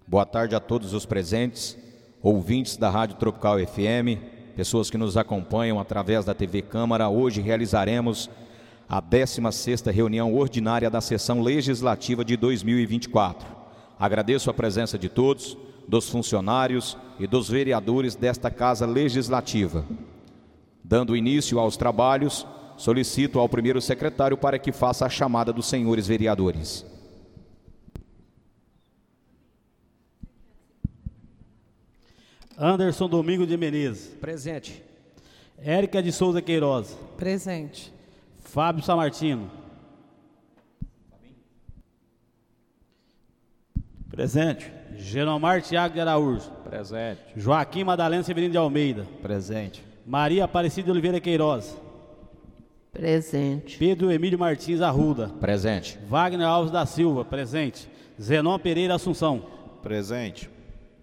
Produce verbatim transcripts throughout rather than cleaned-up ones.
Boa tarde a todos os presentes, ouvintes da Rádio Tropical F M, pessoas que nos acompanham através da T V Câmara. Hoje realizaremos a décima sexta reunião ordinária da sessão legislativa de dois mil e vinte e quatro. Agradeço a presença de todos, dos funcionários e dos vereadores desta Casa Legislativa. Dando início aos trabalhos, solicito ao primeiro secretário para que faça a chamada dos senhores vereadores. Anderson Domingo de Menezes. Presente. Érica de Souza Queiroz. Presente. Fábio Samartino. Presente. Genomar Tiago de Araújo. Presente. Joaquim Madalena Severino de Almeida. Presente. Maria Aparecida de Oliveira Queiroz. Presente. Pedro Emílio Martins Arruda. Presente. Wagner Alves da Silva. Presente. Zenon Pereira Assunção. Presente.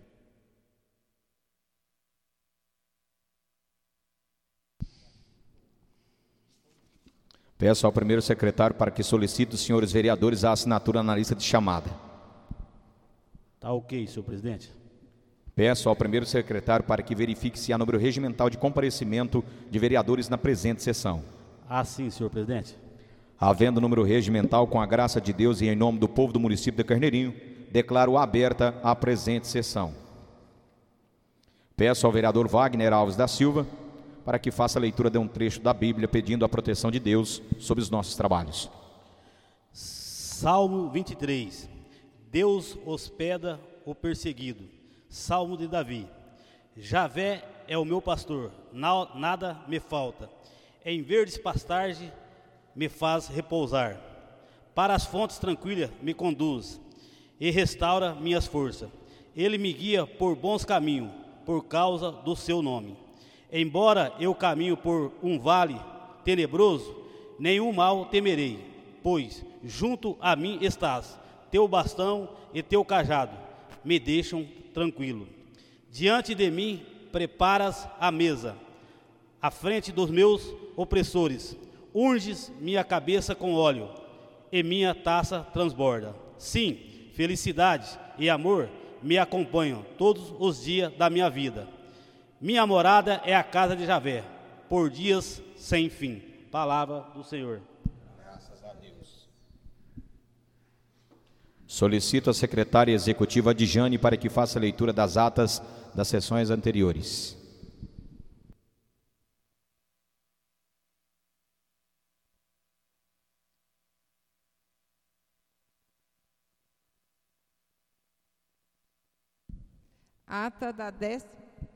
Peço ao primeiro secretário para que solicite os senhores vereadores a assinatura na lista de chamada. Tá ok, senhor presidente. Peço ao primeiro secretário para que verifique se há número regimental de comparecimento de vereadores na presente sessão. Ah, sim, senhor presidente. Havendo número regimental, com a graça de Deus e em nome do povo do município de Carneirinho, declaro aberta a presente sessão. Peço ao vereador Wagner Alves da Silva para que faça a leitura de um trecho da Bíblia pedindo a proteção de Deus sobre os nossos trabalhos. Salmo vinte e três. Deus hospeda o perseguido. Salmo de Davi. Javé é o meu pastor, nada me falta. Em verdes pastagens me faz repousar. Para as fontes tranquilas me conduz e restaura minhas forças. Ele me guia por bons caminhos, por causa do seu nome. Embora eu caminho por um vale tenebroso, nenhum mal temerei, pois junto a mim estás. Teu bastão e teu cajado me deixam tranquilo. Diante de mim preparas a mesa, à frente dos meus opressores. Unges minha cabeça com óleo, e minha taça transborda. Sim, felicidade e amor me acompanham todos os dias da minha vida. Minha morada é a casa de Javé, por dias sem fim. Palavra do Senhor. Graças a Deus. Solicito a secretária executiva Adjane para que faça a leitura das atas das sessões anteriores. Ata da décima...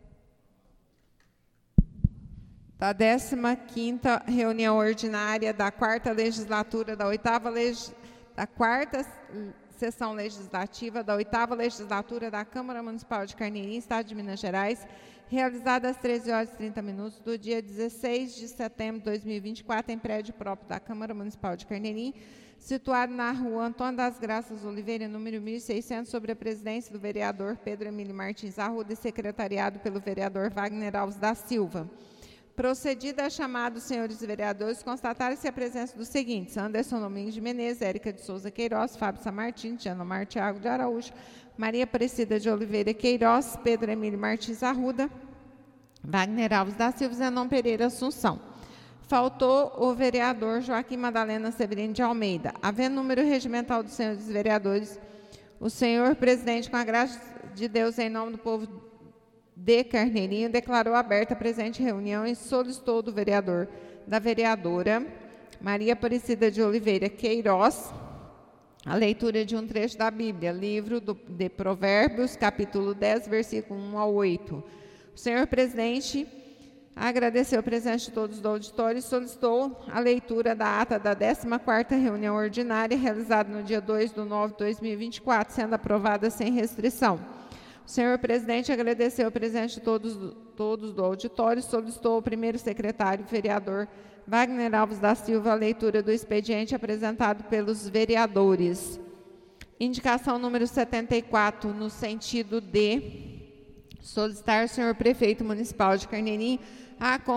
Da décima quinta reunião ordinária da quarta legislatura da oitava legis... da quarta sessão legislativa da oitava legislatura da Câmara Municipal de Carneirinho, Estado de Minas Gerais, realizada às treze horas e trinta minutos do dia dezesseis de setembro de dois mil e vinte e quatro, em prédio próprio da Câmara Municipal de Carneirinho, situado na rua Antônio das Graças Oliveira, número mil e seiscentos, sobre a presidência do vereador Pedro Emílio Martins Arruda e secretariado pelo vereador Wagner Alves da Silva. Procedida a chamada dos senhores vereadores, constatar-se a presença dos seguintes: Anderson Domingos de Menezes, Érica de Souza Queiroz, Fábio Samartino, Genomar Tiago de Araújo, Maria Aparecida de Oliveira Queiroz, Pedro Emílio Martins Arruda, Wagner Alves da Silva e Zenon Pereira Assunção. Faltou o vereador Joaquim Madalena Severino de Almeida. Havendo número regimental dos senhores vereadores, o senhor presidente, com a graça de Deus, em nome do povo de Carneirinho, declarou aberta a presente reunião e solicitou do vereador, da vereadora Maria Aparecida de Oliveira Queiroz, a leitura de um trecho da Bíblia, livro do, de Provérbios, capítulo dez, versículo um ao oito. O senhor presidente agradeceu a presença de todos do auditório e solicitou a leitura da ata da décima quarta reunião ordinária, realizada no dia dois de nove de dois mil e vinte e quatro, sendo aprovada sem restrição. O senhor presidente agradeceu a presença de todos, todos do auditório e solicitou ao primeiro secretário, vereador Wagner Alves da Silva, a leitura do expediente apresentado pelos vereadores. Indicação número setenta e quatro, no sentido de solicitar ao senhor prefeito municipal de Carneirinho a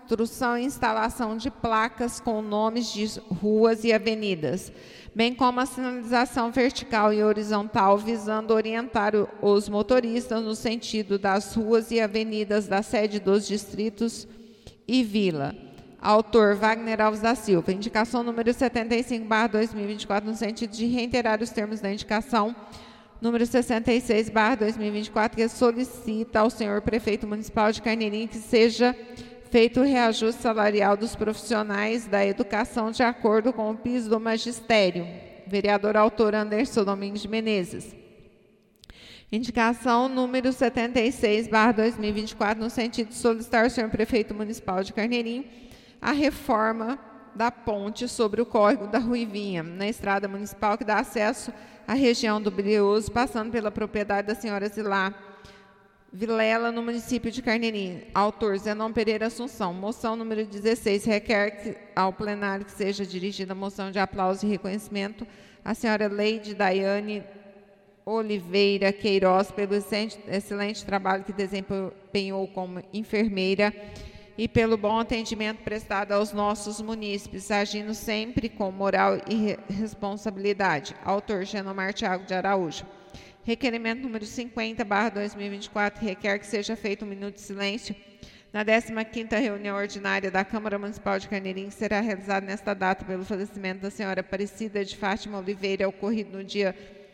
construção e instalação de placas com nomes de ruas e avenidas, bem como a sinalização vertical e horizontal, visando orientar os motoristas no sentido das ruas e avenidas da sede dos distritos e vila. Autor, Wagner Alves da Silva. Indicação número setenta e cinco, barra dois mil e vinte e quatro, no sentido de reiterar os termos da indicação número sessenta e seis, barra dois mil e vinte e quatro, que solicita ao senhor prefeito municipal de Carneirinho que seja feito o reajuste salarial dos profissionais da educação de acordo com o piso do magistério. Vereador autor Anderson Domingos de Menezes. Indicação número setenta e seis, barra dois mil e vinte e quatro, no sentido de solicitar ao senhor prefeito municipal de Carneirinho a reforma da ponte sobre o córrego da Ruivinha, na estrada municipal que dá acesso à região do Brioso, passando pela propriedade da senhora Zilá Vilela, no município de Carneirinho. Autor, Zenon Pereira Assunção. Moção número dezesseis, requer que, ao plenário que seja dirigida a moção de aplauso e reconhecimento à senhora Leide Daiane Oliveira Queiroz pelo excelente, excelente trabalho que desempenhou como enfermeira e pelo bom atendimento prestado aos nossos munícipes, agindo sempre com moral e re responsabilidade. Autor, Genomar Thiago de Araújo. Requerimento número cinquenta, barra dois mil e vinte e quatro, requer que seja feito um minuto de silêncio na décima quinta reunião ordinária da Câmara Municipal de Carneirinho, que será realizada nesta data pelo falecimento da senhora Aparecida de Fátima Oliveira, ocorrido no dia,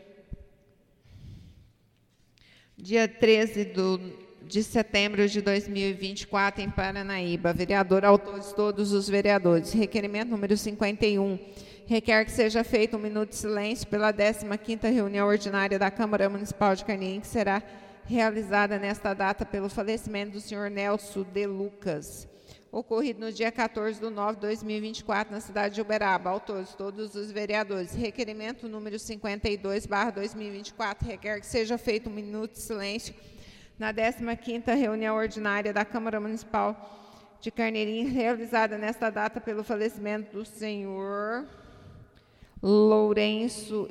dia treze do de setembro de dois mil e vinte e quatro, em Paranaíba. Vereador, autores todos os vereadores. Requerimento número cinquenta e um, requer que seja feito um minuto de silêncio pela décima quinta reunião ordinária da Câmara Municipal de Carneirinho, que será realizada nesta data pelo falecimento do senhor Nelson de Lucas, ocorrido no dia quatorze de nove de dois mil e vinte e quatro, na cidade de Uberaba. Autores todos os vereadores. Requerimento número cinquenta e dois, barra dois mil e vinte e quatro, requer que seja feito um minuto de silêncio na décima quinta reunião ordinária da Câmara Municipal de Carneirinho, realizada nesta data pelo falecimento do senhor Lourenço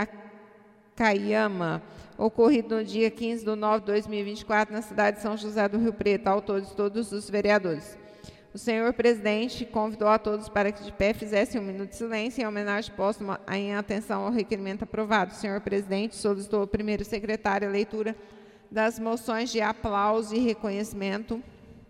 Iacayama, ocorrido no dia quinze de nove de dois mil e vinte e quatro, na cidade de São José do Rio Preto. Autores todos os vereadores. O senhor presidente convidou a todos para que de pé fizessem um minuto de silêncio em homenagem póstuma em atenção ao requerimento aprovado. O senhor presidente solicitou ao primeiro secretário a leitura das moções de aplauso e reconhecimento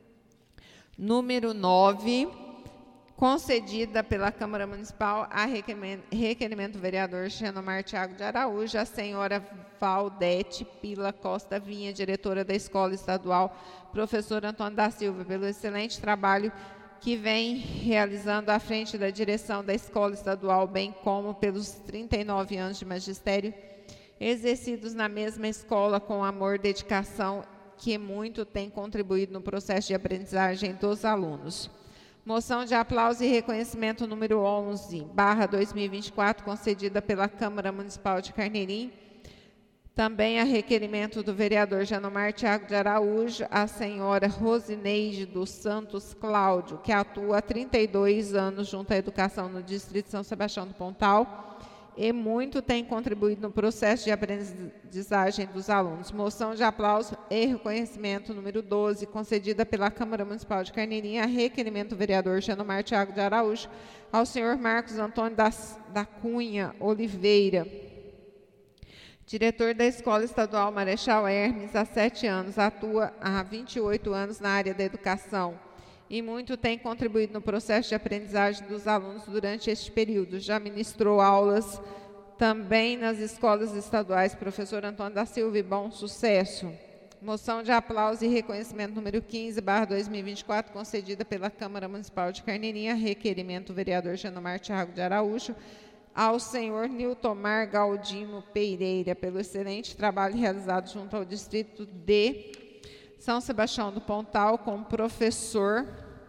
número nove, concedida pela Câmara Municipal a requerimento, requerimento do vereador Genomar Thiago de Araújo, a senhora Valdete Pila Costa Vinha, diretora da Escola Estadual Professor Antônio da Silva, pelo excelente trabalho que vem realizando à frente da direção da Escola Estadual, bem como pelos trinta e nove anos de magistério exercidos na mesma escola com amor e dedicação, que muito tem contribuído no processo de aprendizagem dos alunos. Moção de aplauso e reconhecimento número onze, barra dois mil e vinte e quatro, concedida pela Câmara Municipal de Carneirinho, também a requerimento do vereador Genomar Thiago de Araújo, a senhora Rosineide dos Santos Cláudio, que atua há trinta e dois anos junto à educação no Distrito de São Sebastião do Pontal, e muito tem contribuído no processo de aprendizagem dos alunos. Moção de aplauso e reconhecimento número doze, concedida pela Câmara Municipal de Carneirinho, a requerimento do vereador Genomar Thiago de Araújo, ao senhor Marcos Antônio da, da Cunha Oliveira, diretor da Escola Estadual Marechal Hermes, há sete anos, atua há vinte e oito anos na área da educação e muito tem contribuído no processo de aprendizagem dos alunos durante este período. Já ministrou aulas também nas escolas estaduais Professor Antônio da Silva e Bom Sucesso. Moção de aplauso e reconhecimento número quinze, barra dois mil e vinte e quatro, concedida pela Câmara Municipal de Carneirinho, requerimento do vereador Genomar Thiago de Araújo, ao senhor Niltomar Galdino Pereira, pelo excelente trabalho realizado junto ao Distrito de São Sebastião do Pontal, como professor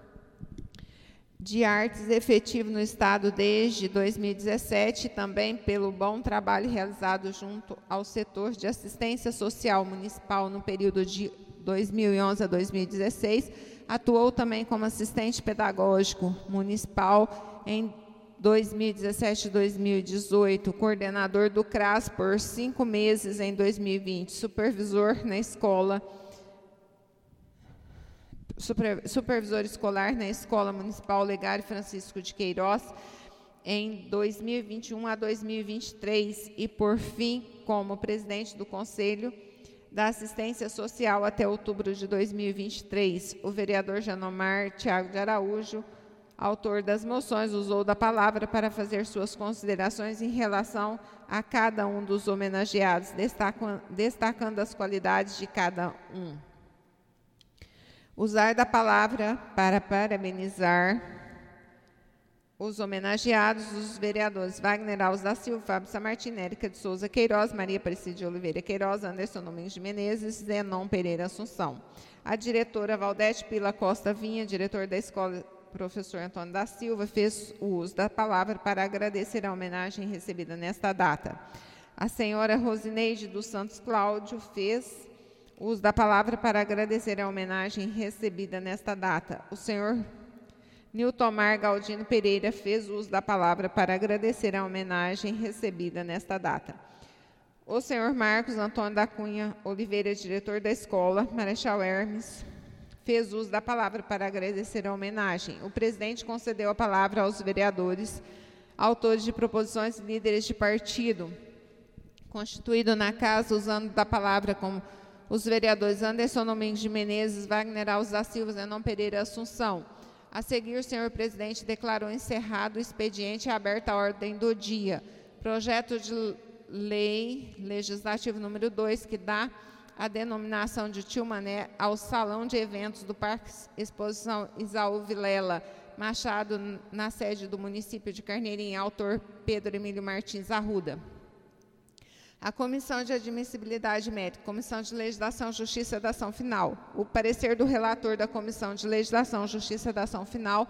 de artes efetivo no Estado desde dois mil e dezessete, e também pelo bom trabalho realizado junto ao setor de assistência social municipal no período de dois mil e onze a dois mil e dezesseis. Atuou também como assistente pedagógico municipal em dois mil e dezessete e dois mil e dezoito, coordenador do C R A S por cinco meses em dois mil e vinte, supervisor na escola supervisor escolar na Escola Municipal Olegário Francisco de Queiroz em dois mil e vinte e um a dois mil e vinte e três e, por fim, como presidente do Conselho da Assistência Social até outubro de dois mil e vinte e três, o vereador Janomar Tiago de Araújo, autor das moções, usou da palavra para fazer suas considerações em relação a cada um dos homenageados, destacando, destacando as qualidades de cada um. Usar da palavra para parabenizar os homenageados, os vereadores Wagner Alves da Silva, Fábio Samartino, Érica de Souza Queiroz, Maria Aparecida de Oliveira Queiroz, Anderson Domingos de Menezes, Zenon Pereira Assunção. A diretora Valdete Pila Costa Vinha, diretor da escola, professor Antônio da Silva, fez o uso da palavra para agradecer a homenagem recebida nesta data. A senhora Rosineide dos Santos Cláudio fez uso da palavra para agradecer a homenagem recebida nesta data. O senhor Niltomar Galdino Pereira fez uso da palavra para agradecer a homenagem recebida nesta data. O senhor Marcos Antônio da Cunha Oliveira, diretor da escola, Marechal Hermes, fez uso da palavra para agradecer a homenagem. O presidente concedeu a palavra aos vereadores, autores de proposições e líderes de partido, constituído na casa, usando da palavra como os vereadores Anderson Domingos de Menezes, Wagner Alves da Silva, Zenon Pereira Assunção. A seguir, o senhor presidente declarou encerrado o expediente e aberta a ordem do dia. Projeto de lei legislativo número dois, que dá a denominação de Tio Mané ao Salão de Eventos do Parque Exposição Isaú Vilela Machado, na sede do município de Carneirinha, autor Pedro Emílio Martins Arruda. A Comissão de Admissibilidade Médica, Comissão de Legislação, Justiça da Ação Final. O parecer do relator da Comissão de Legislação, Justiça da Ação Final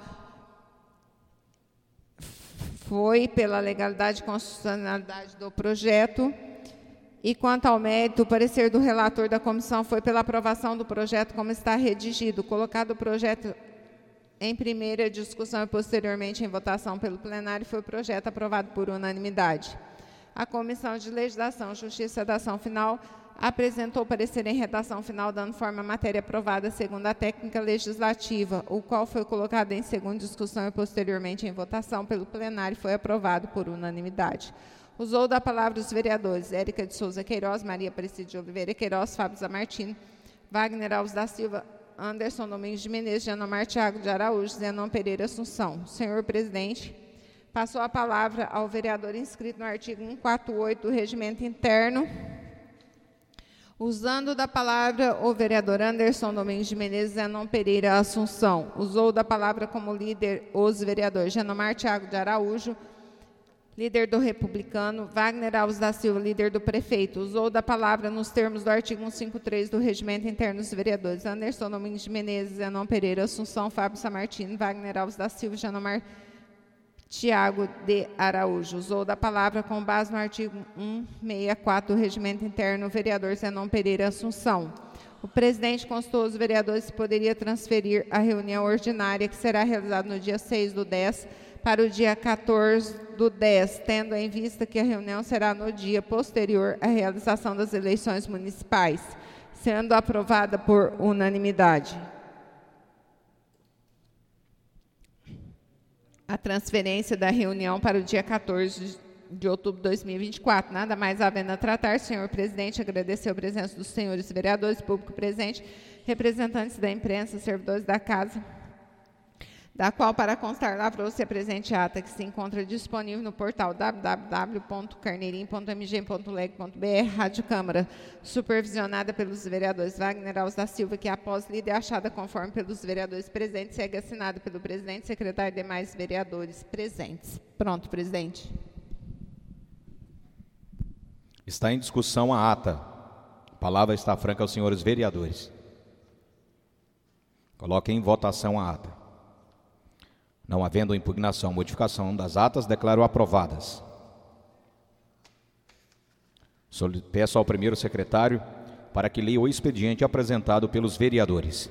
foi pela legalidade e constitucionalidade do projeto. E quanto ao mérito, o parecer do relator da comissão foi pela aprovação do projeto como está redigido. Colocado o projeto em primeira discussão e posteriormente em votação pelo plenário, foi o projeto aprovado por unanimidade. A Comissão de Legislação, Justiça da Ação Final apresentou parecer em redação final, dando forma à matéria aprovada segundo a técnica legislativa, o qual foi colocado em segunda discussão e posteriormente em votação pelo plenário e foi aprovado por unanimidade. Usou da palavra os vereadores Érica de Souza Queiroz, Maria Aparecida de Oliveira Queiroz, Fábio Zamartino, Wagner Alves da Silva, Anderson Domingos de Menezes, Janomar Tiago de Araújo, Zenon Pereira Assunção. Senhor presidente, passou a palavra ao vereador inscrito no artigo cento e quarenta e oito do Regimento Interno. Usando da palavra o vereador Anderson Domingos de Menezes, Zenon Pereira Assunção. Usou da palavra como líder os vereadores Janomar Tiago de Araújo, líder do Republicano, Wagner Alves da Silva, líder do Prefeito. Usou da palavra nos termos do artigo cento e cinquenta e três do Regimento Interno dos Vereadores Anderson Domingos de Menezes, Zenon Pereira Assunção, Fábio Samartino, Wagner Alves da Silva, Janomar Tiago de Araújo. Usou da palavra com base no artigo cento e sessenta e quatro do Regimento Interno, o vereador Zenon Pereira Assunção. O presidente consultou os vereadores se poderia transferir a reunião ordinária, que será realizada no dia seis do dez, para o dia quatorze do dez, tendo em vista que a reunião será no dia posterior à realização das eleições municipais, sendo aprovada por unanimidade. A transferência da reunião para o dia quatorze de outubro de dois mil e vinte e quatro. Nada mais havendo a tratar, senhor presidente, agradecer a presença dos senhores vereadores, público presente, representantes da imprensa, servidores da casa, da qual, para constar, lavrou-se a presente ata, que se encontra disponível no portal w w w ponto carneirinho ponto m g ponto leg ponto b r, Rádio Câmara, supervisionada pelos vereadores Wagner Alves da Silva, que após lida e achada conforme pelos vereadores presentes, segue assinada pelo presidente, secretário e demais vereadores presentes. Pronto, presidente. Está em discussão a ata. A palavra está franca aos senhores vereadores. Coloquem em votação a ata. Não havendo impugnação ou modificação das atas, declaro aprovadas. Peço ao primeiro secretário para que leia o expediente apresentado pelos vereadores.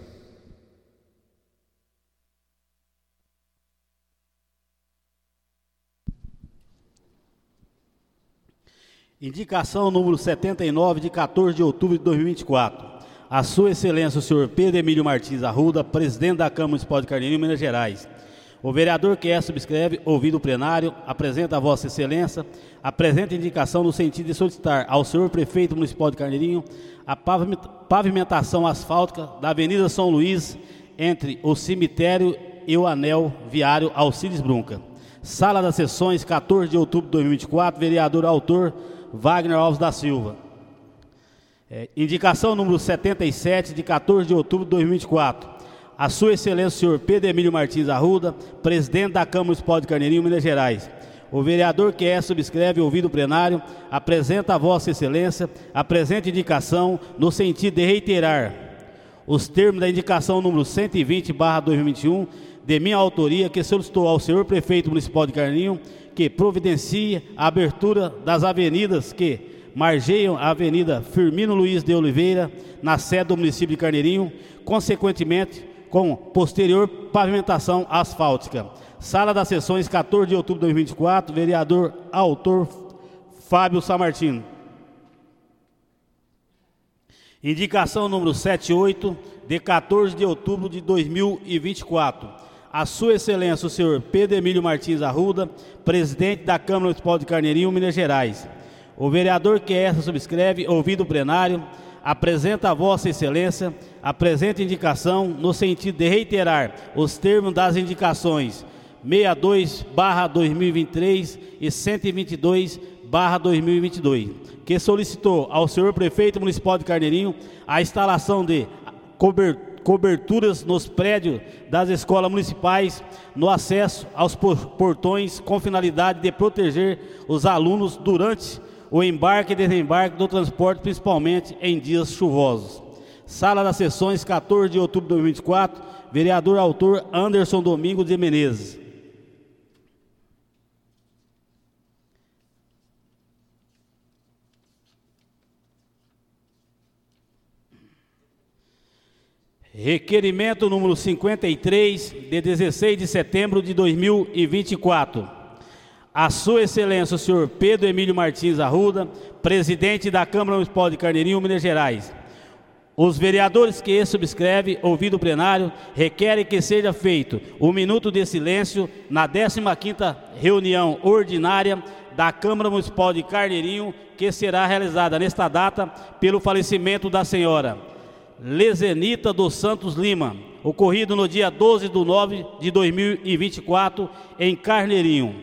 Indicação número setenta e nove, de quatorze de outubro de dois mil e vinte e quatro. a Sua Excelência, o senhor Pedro Emílio Martins Arruda, presidente da Câmara Municipal de Carneirinho, Minas Gerais. O vereador que é subscreve, ouvido o plenário, apresenta a Vossa Excelência a presente indicação no sentido de solicitar ao senhor prefeito municipal de Carneirinho a pavimentação asfáltica da Avenida São Luís entre o cemitério e o anel viário Alcides Brunca. Sala das Sessões, quatorze de outubro de dois mil e vinte e quatro, vereador autor Wagner Alves da Silva. É, indicação número setenta e sete, de quatorze de outubro de dois mil e vinte e quatro. A Sua Excelência, o senhor Pedro Emílio Martins Arruda, presidente da Câmara Municipal de Carneirinho, Minas Gerais. O vereador que é subscreve, ouvido o plenário, apresenta a Vossa Excelência a presente indicação no sentido de reiterar os termos da indicação número cento e vinte barra dois mil e vinte e um, de minha autoria, que solicitou ao senhor prefeito municipal de Carneirinho que providencie a abertura das avenidas que margeiam a Avenida Firmino Luiz de Oliveira, na sede do município de Carneirinho, consequentemente com posterior pavimentação asfáltica. Sala das Sessões, quatorze de outubro de dois mil e vinte e quatro, vereador autor Fábio Samartino. Indicação número setenta e oito, de quatorze de outubro de dois mil e vinte e quatro. A Sua Excelência, o senhor Pedro Emílio Martins Arruda, presidente da Câmara Municipal de Carneirinho, Minas Gerais. O vereador que essa subscreve, ouvido o plenário, apresenta a Vossa Excelência a presente indicação no sentido de reiterar os termos das indicações sessenta e dois barra dois mil e vinte e três e cento e vinte e dois barra dois mil e vinte e dois, que solicitou ao senhor prefeito municipal de Carneirinho a instalação de coberturas nos prédios das escolas municipais no acesso aos portões com finalidade de proteger os alunos durante o embarque e desembarque do transporte, principalmente em dias chuvosos. Sala das Sessões, quatorze de outubro de dois mil e vinte e quatro, vereador autor Anderson Domingos de Menezes. Requerimento número cinquenta e três, de dezesseis de setembro de dois mil e vinte e quatro. A Sua Excelência, o senhor Pedro Emílio Martins Arruda, presidente da Câmara Municipal de Carneirinho, Minas Gerais. Os vereadores que subscrevem, ouvido o plenário, requerem que seja feito um minuto de silêncio na décima quinta reunião ordinária da Câmara Municipal de Carneirinho, que será realizada nesta data pelo falecimento da senhora Lezenita dos Santos Lima, ocorrido no dia doze de nove de dois mil e vinte e quatro, em Carneirinho.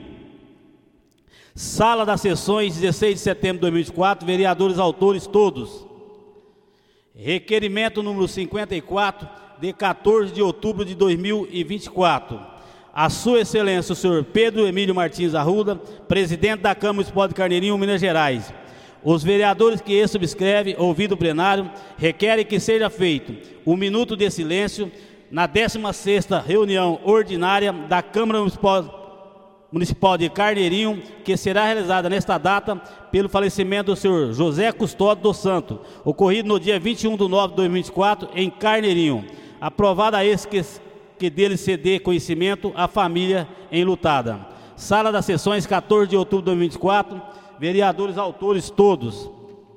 Sala das Sessões, dezesseis de setembro de dois mil e vinte e quatro, vereadores autores todos. Requerimento número cinquenta e quatro, de quatorze de outubro de dois mil e vinte e quatro. A Sua Excelência, o senhor Pedro Emílio Martins Arruda, presidente da Câmara Municipal de Carneirinho, Minas Gerais. Os vereadores que subscrevem, ouvido o plenário, requerem que seja feito um minuto de silêncio na décima sexta reunião ordinária da Câmara Municipal Municipal de Carneirinho, que será realizada nesta data pelo falecimento do senhor José Custódio dos Santos, ocorrido no dia vinte e um de nove de dois mil e vinte e quatro, em Carneirinho. Aprovado a esse que, que dele se dê conhecimento à família enlutada. Sala das Sessões, quatorze de outubro de dois mil e vinte e quatro, vereadores autores todos.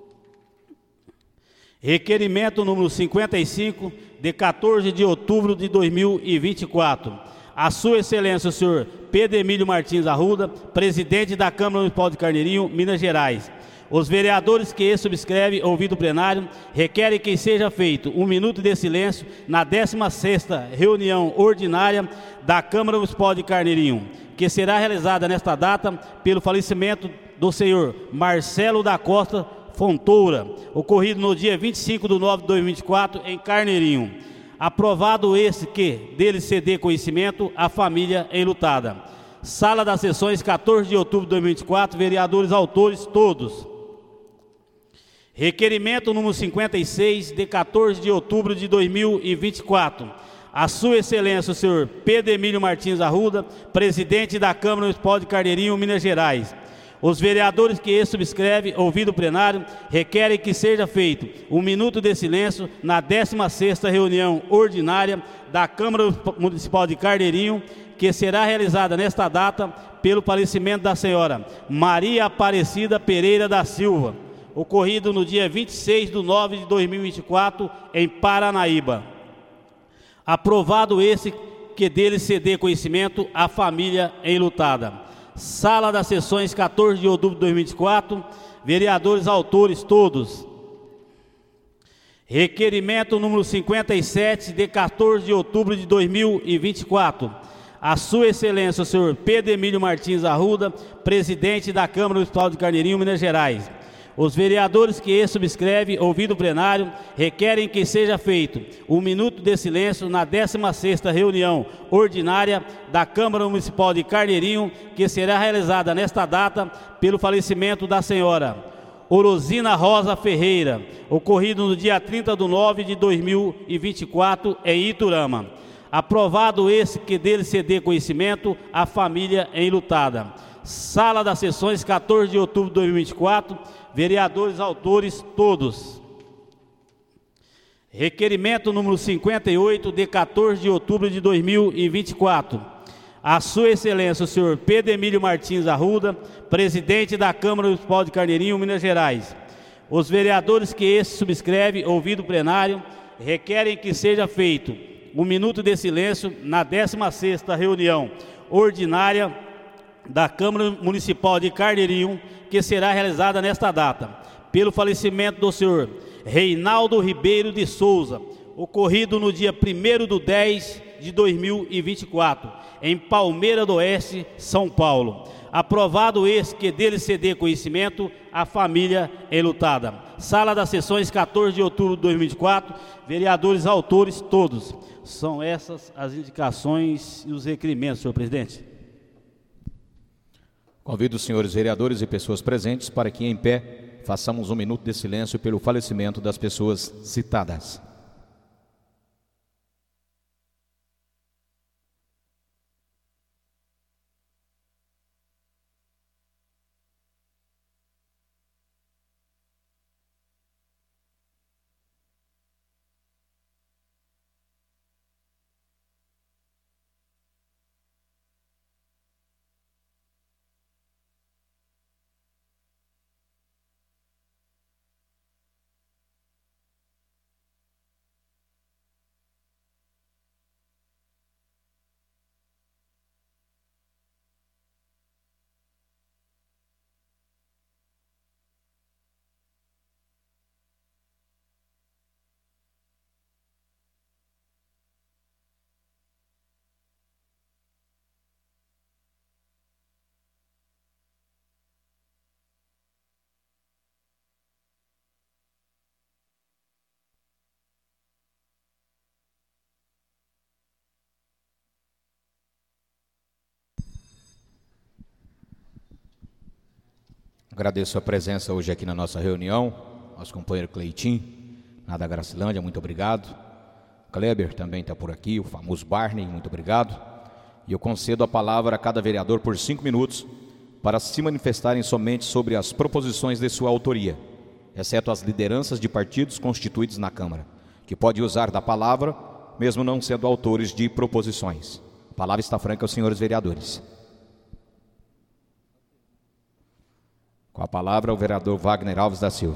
Requerimento número cinquenta e cinco, de quatorze de outubro de dois mil e vinte e quatro. A Sua Excelência, o senhor Pedro Emílio Martins Arruda, presidente da Câmara Municipal de Carneirinho, Minas Gerais. Os vereadores que subscrevem, ouvido o plenário, requerem que seja feito um minuto de silêncio na décima sexta reunião ordinária da Câmara Municipal de Carneirinho, que será realizada nesta data pelo falecimento do senhor Marcelo da Costa Fontoura, ocorrido no dia vinte e cinco de nove de dois mil e vinte e quatro, em Carneirinho. Aprovado esse que dele se dê conhecimento à família enlutada. Sala das Sessões, quatorze de outubro de dois mil e vinte e quatro, vereadores autores todos. Requerimento número cinquenta e seis, de quatorze de outubro de dois mil e vinte e quatro. A Sua Excelência, o senhor Pedro Emílio Martins Arruda, presidente da Câmara Municipal de Carneirinho, Minas Gerais. Os vereadores que subscrevem, ouvido o plenário, requerem que seja feito um minuto de silêncio na décima sexta reunião ordinária da Câmara Municipal de Carneirinho, que será realizada nesta data pelo falecimento da senhora Maria Aparecida Pereira da Silva, ocorrido no dia vinte e seis de nove de dois mil e vinte e quatro, em Paranaíba. Aprovado esse que dele se dê conhecimento à família enlutada. Sala das Sessões, quatorze de outubro de dois mil e vinte e quatro, vereadores autores todos. Requerimento número cinquenta e sete, de quatorze de outubro de dois mil e vinte e quatro. A Sua Excelência, o senhor Pedro Emílio Martins Arruda, presidente da Câmara Municipal de Carneirinho, Minas Gerais. Os vereadores que ele subscreve, ouvido o plenário, requerem que seja feito um minuto de silêncio na décima sexta reunião ordinária da Câmara Municipal de Carneirinho, que será realizada nesta data pelo falecimento da senhora Orosina Rosa Ferreira, ocorrido no dia trinta de nove de dois mil e vinte e quatro, em Iturama. Aprovado esse que dele se dê conhecimento à família enlutada. Sala das Sessões, quatorze de outubro de dois mil e vinte e quatro, vereadores autores todos. Requerimento número cinquenta e oito, de quatorze de outubro de dois mil e vinte e quatro. A Sua Excelência, o senhor Pedro Emílio Martins Arruda, presidente da Câmara Municipal de Carneirinho, Minas Gerais. Os vereadores que esse subscreve, ouvido o plenário, requerem que seja feito um minuto de silêncio na décima sexta reunião ordinária da Câmara Municipal de Carneirinho, que será realizada nesta data, pelo falecimento do senhor Reinaldo Ribeiro de Souza, ocorrido no dia primeiro de dez de dois mil e vinte e quatro, em Palmeira do Oeste, São Paulo. Aprovado esse que dele se dê conhecimento à família enlutada. Sala das Sessões, quatorze de outubro de dois mil e vinte e quatro, vereadores autores todos. São essas as indicações e os requerimentos, senhor presidente. Convido os senhores vereadores e pessoas presentes para que, em pé, façamos um minuto de silêncio pelo falecimento das pessoas citadas. Agradeço a presença hoje aqui na nossa reunião, nosso companheiro Cleitinho, lá da Gracilândia, muito obrigado. Kleber também está por aqui, o famoso Barney, muito obrigado. E eu concedo a palavra a cada vereador por cinco minutos para se manifestarem somente sobre as proposições de sua autoria, exceto as lideranças de partidos constituídos na Câmara, que pode usar da palavra, mesmo não sendo autores de proposições. A palavra está franca aos senhores vereadores. Com a palavra, o vereador Wagner Alves da Silva.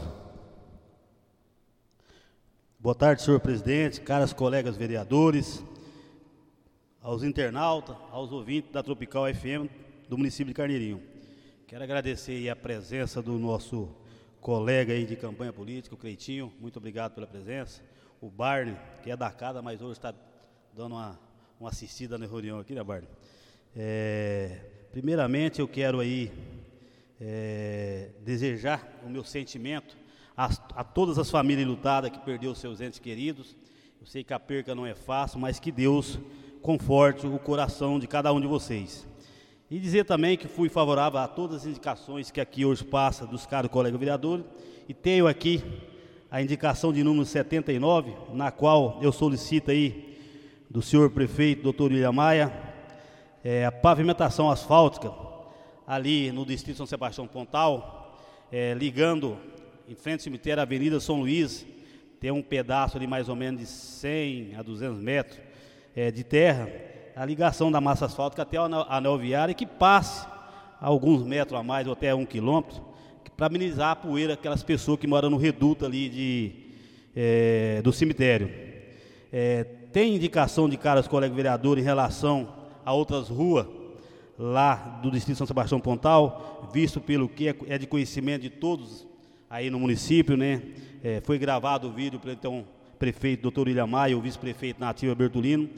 Boa tarde, senhor presidente, caros colegas vereadores, aos internautas, aos ouvintes da Tropical F M do município de Carneirinho. Quero agradecer aí a presença do nosso colega aí de campanha política, o Cleitinho, muito obrigado pela presença. O Barney, que é da casa, mas hoje está dando uma, uma assistida na reunião aqui, né, Barney? É, primeiramente, eu quero aí É, desejar o meu sentimento a, a todas as famílias lutadas que perderam seus entes queridos. Eu sei que a perca não é fácil, mas que Deus conforte o coração de cada um de vocês. E dizer também que fui favorável a todas as indicações que aqui hoje passa dos caros colegas vereadores, e tenho aqui a indicação de número setenta e nove, na qual eu solicito aí do senhor prefeito, doutor William Maia, é, a pavimentação asfáltica ali no distrito São Sebastião Pontal, é, ligando em frente ao cemitério Avenida São Luís, tem um pedaço ali mais ou menos de cem a duzentos metros é, de terra, a ligação da massa asfáltica até o anel viário, que passe alguns metros a mais ou até um quilômetro, que para amenizar a poeira aquelas pessoas que moram no reduto ali de, é, do cemitério. É, tem indicação de caras colegas vereadores em relação a outras ruas lá do distrito de São Sebastião Pontal, visto pelo que é de conhecimento de todos aí no município, né? É, foi gravado o vídeo pelo então prefeito doutor William Maia, o vice-prefeito Nativa Bertolino,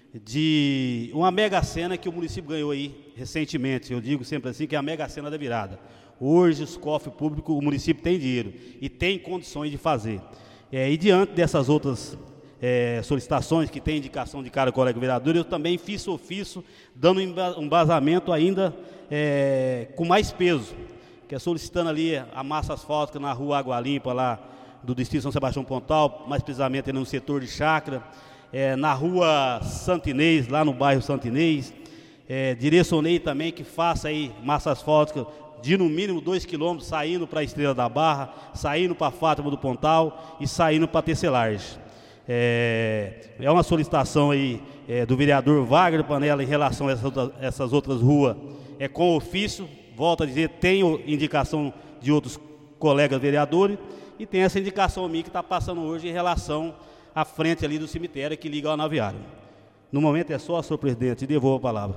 de uma mega sena que o município ganhou aí recentemente. Eu digo sempre assim que é a mega sena da virada. Hoje os cofres públicos, o município tem dinheiro e tem condições de fazer. É, e diante dessas outras é, solicitações que tem indicação de cara colega vereador, eu também fiz ofício dando um embasamento ainda é, com mais peso, que é solicitando ali a massa asfáltica na rua Água Limpa, lá do distrito São Sebastião Pontal, mais precisamente no setor de chácara, é, na rua Santinês, lá no bairro Santinês. É, direcionei também que faça aí massa asfáltica de no mínimo dois quilômetros, saindo para a Estrela da Barra, saindo para a Fátima do Pontal e saindo para Tecelagem. É, é uma solicitação aí é, do vereador Wagner Panella em relação a essas outras, essas outras ruas, é com ofício, volto a dizer, tenho indicação de outros colegas vereadores e tem essa indicação minha que está passando hoje em relação à frente ali do cemitério que liga ao Anaviário. No momento é só, senhor presidente, devolvo a palavra.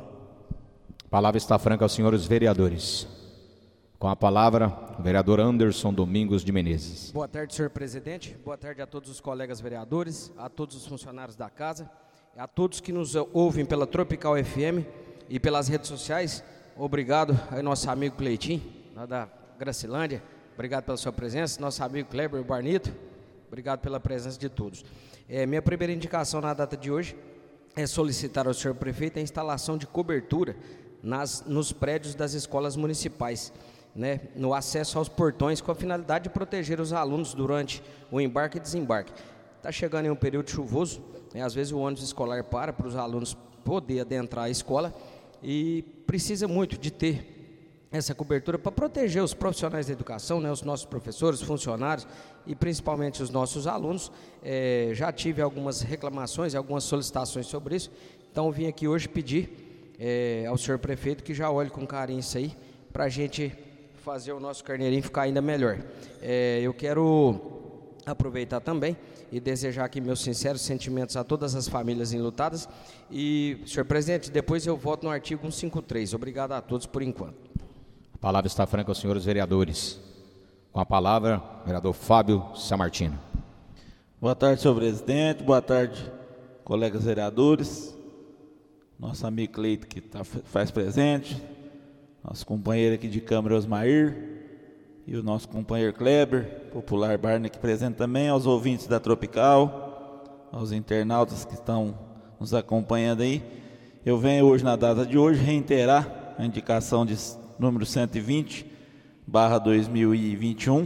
A palavra está franca aos senhores vereadores. Com a palavra, o vereador Anderson Domingos de Menezes. Boa tarde, senhor presidente. Boa tarde a todos os colegas vereadores, a todos os funcionários da casa, a todos que nos ouvem pela Tropical F M e pelas redes sociais. Obrigado ao nosso amigo Cleitinho, lá da Gracilândia. Obrigado pela sua presença. Nosso amigo Kleber Barnito. Obrigado pela presença de todos. É, minha primeira indicação na data de hoje é solicitar ao senhor prefeito a instalação de cobertura nas, nos prédios das escolas municipais, né, no acesso aos portões, com a finalidade de proteger os alunos durante o embarque e desembarque. Está chegando em um período chuvoso, né, às vezes o ônibus escolar para para os alunos poder adentrar a escola e precisa muito de ter essa cobertura para proteger os profissionais da educação, né, os nossos professores, funcionários e principalmente os nossos alunos. É, já tive algumas reclamações, algumas solicitações sobre isso, então vim aqui hoje pedir é, ao senhor prefeito que já olhe com carinho isso aí, para a gente fazer o nosso carneirinho ficar ainda melhor. É, eu quero aproveitar também e desejar aqui meus sinceros sentimentos a todas as famílias enlutadas. E, senhor presidente, depois eu voto no artigo cento e cinquenta e três. Obrigado a todos por enquanto. A palavra está franca aos senhores vereadores. Com a palavra, o vereador Fábio Samartino. Boa tarde, senhor presidente. Boa tarde, colegas vereadores. Nosso amigo Cleito que tá, faz presente. Nosso companheiro aqui de Câmara, Osmair, e o nosso companheiro Kleber, popular Barney, aqui presente também, aos ouvintes da Tropical, aos internautas que estão nos acompanhando aí. Eu venho hoje, na data de hoje, reiterar a indicação de número cento e vinte, barra dois mil e vinte e um,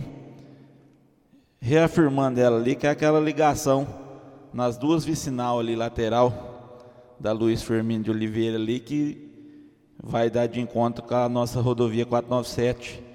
reafirmando ela ali, que é aquela ligação nas duas vicinal ali, lateral, da Luiz Firmino de Oliveira ali, que vai dar de encontro com a nossa rodovia quatrocentos e noventa e sete.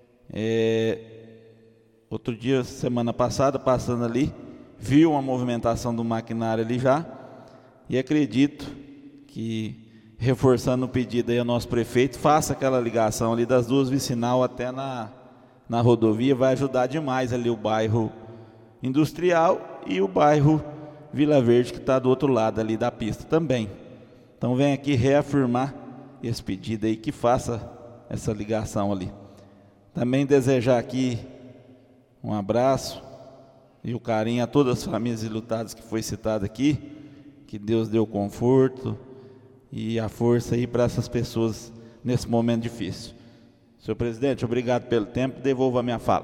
É, outro dia, semana passada, passando ali, vi uma movimentação do maquinário ali já, e acredito que, reforçando o pedido aí ao nosso prefeito, faça aquela ligação ali das duas vicinal até na, na rodovia, vai ajudar demais ali o bairro industrial e o bairro Vila Verde, que está do outro lado ali da pista também. Então vem aqui reafirmar esse pedido aí, que faça essa ligação ali. Também desejar aqui um abraço e o carinho a todas as famílias enlutadas que foi citado aqui, que Deus dê o conforto e a força aí para essas pessoas nesse momento difícil. Senhor presidente, obrigado pelo tempo, devolvo a minha fala.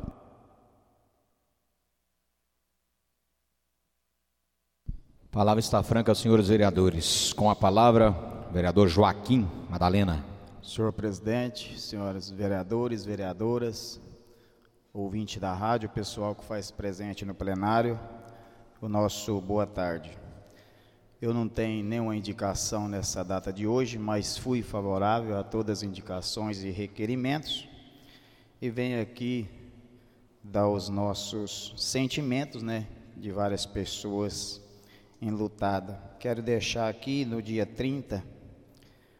A palavra está franca aos senhores vereadores. Com a palavra, vereador Joaquim Madalena. Senhor presidente, senhores vereadores, vereadoras, ouvinte da rádio, pessoal que faz presente no plenário, o nosso boa tarde. Eu não tenho nenhuma indicação nessa data de hoje, mas fui favorável a todas as indicações e requerimentos e venho aqui dar os nossos sentimentos, né, de várias pessoas enlutadas. Quero deixar aqui no dia trinta,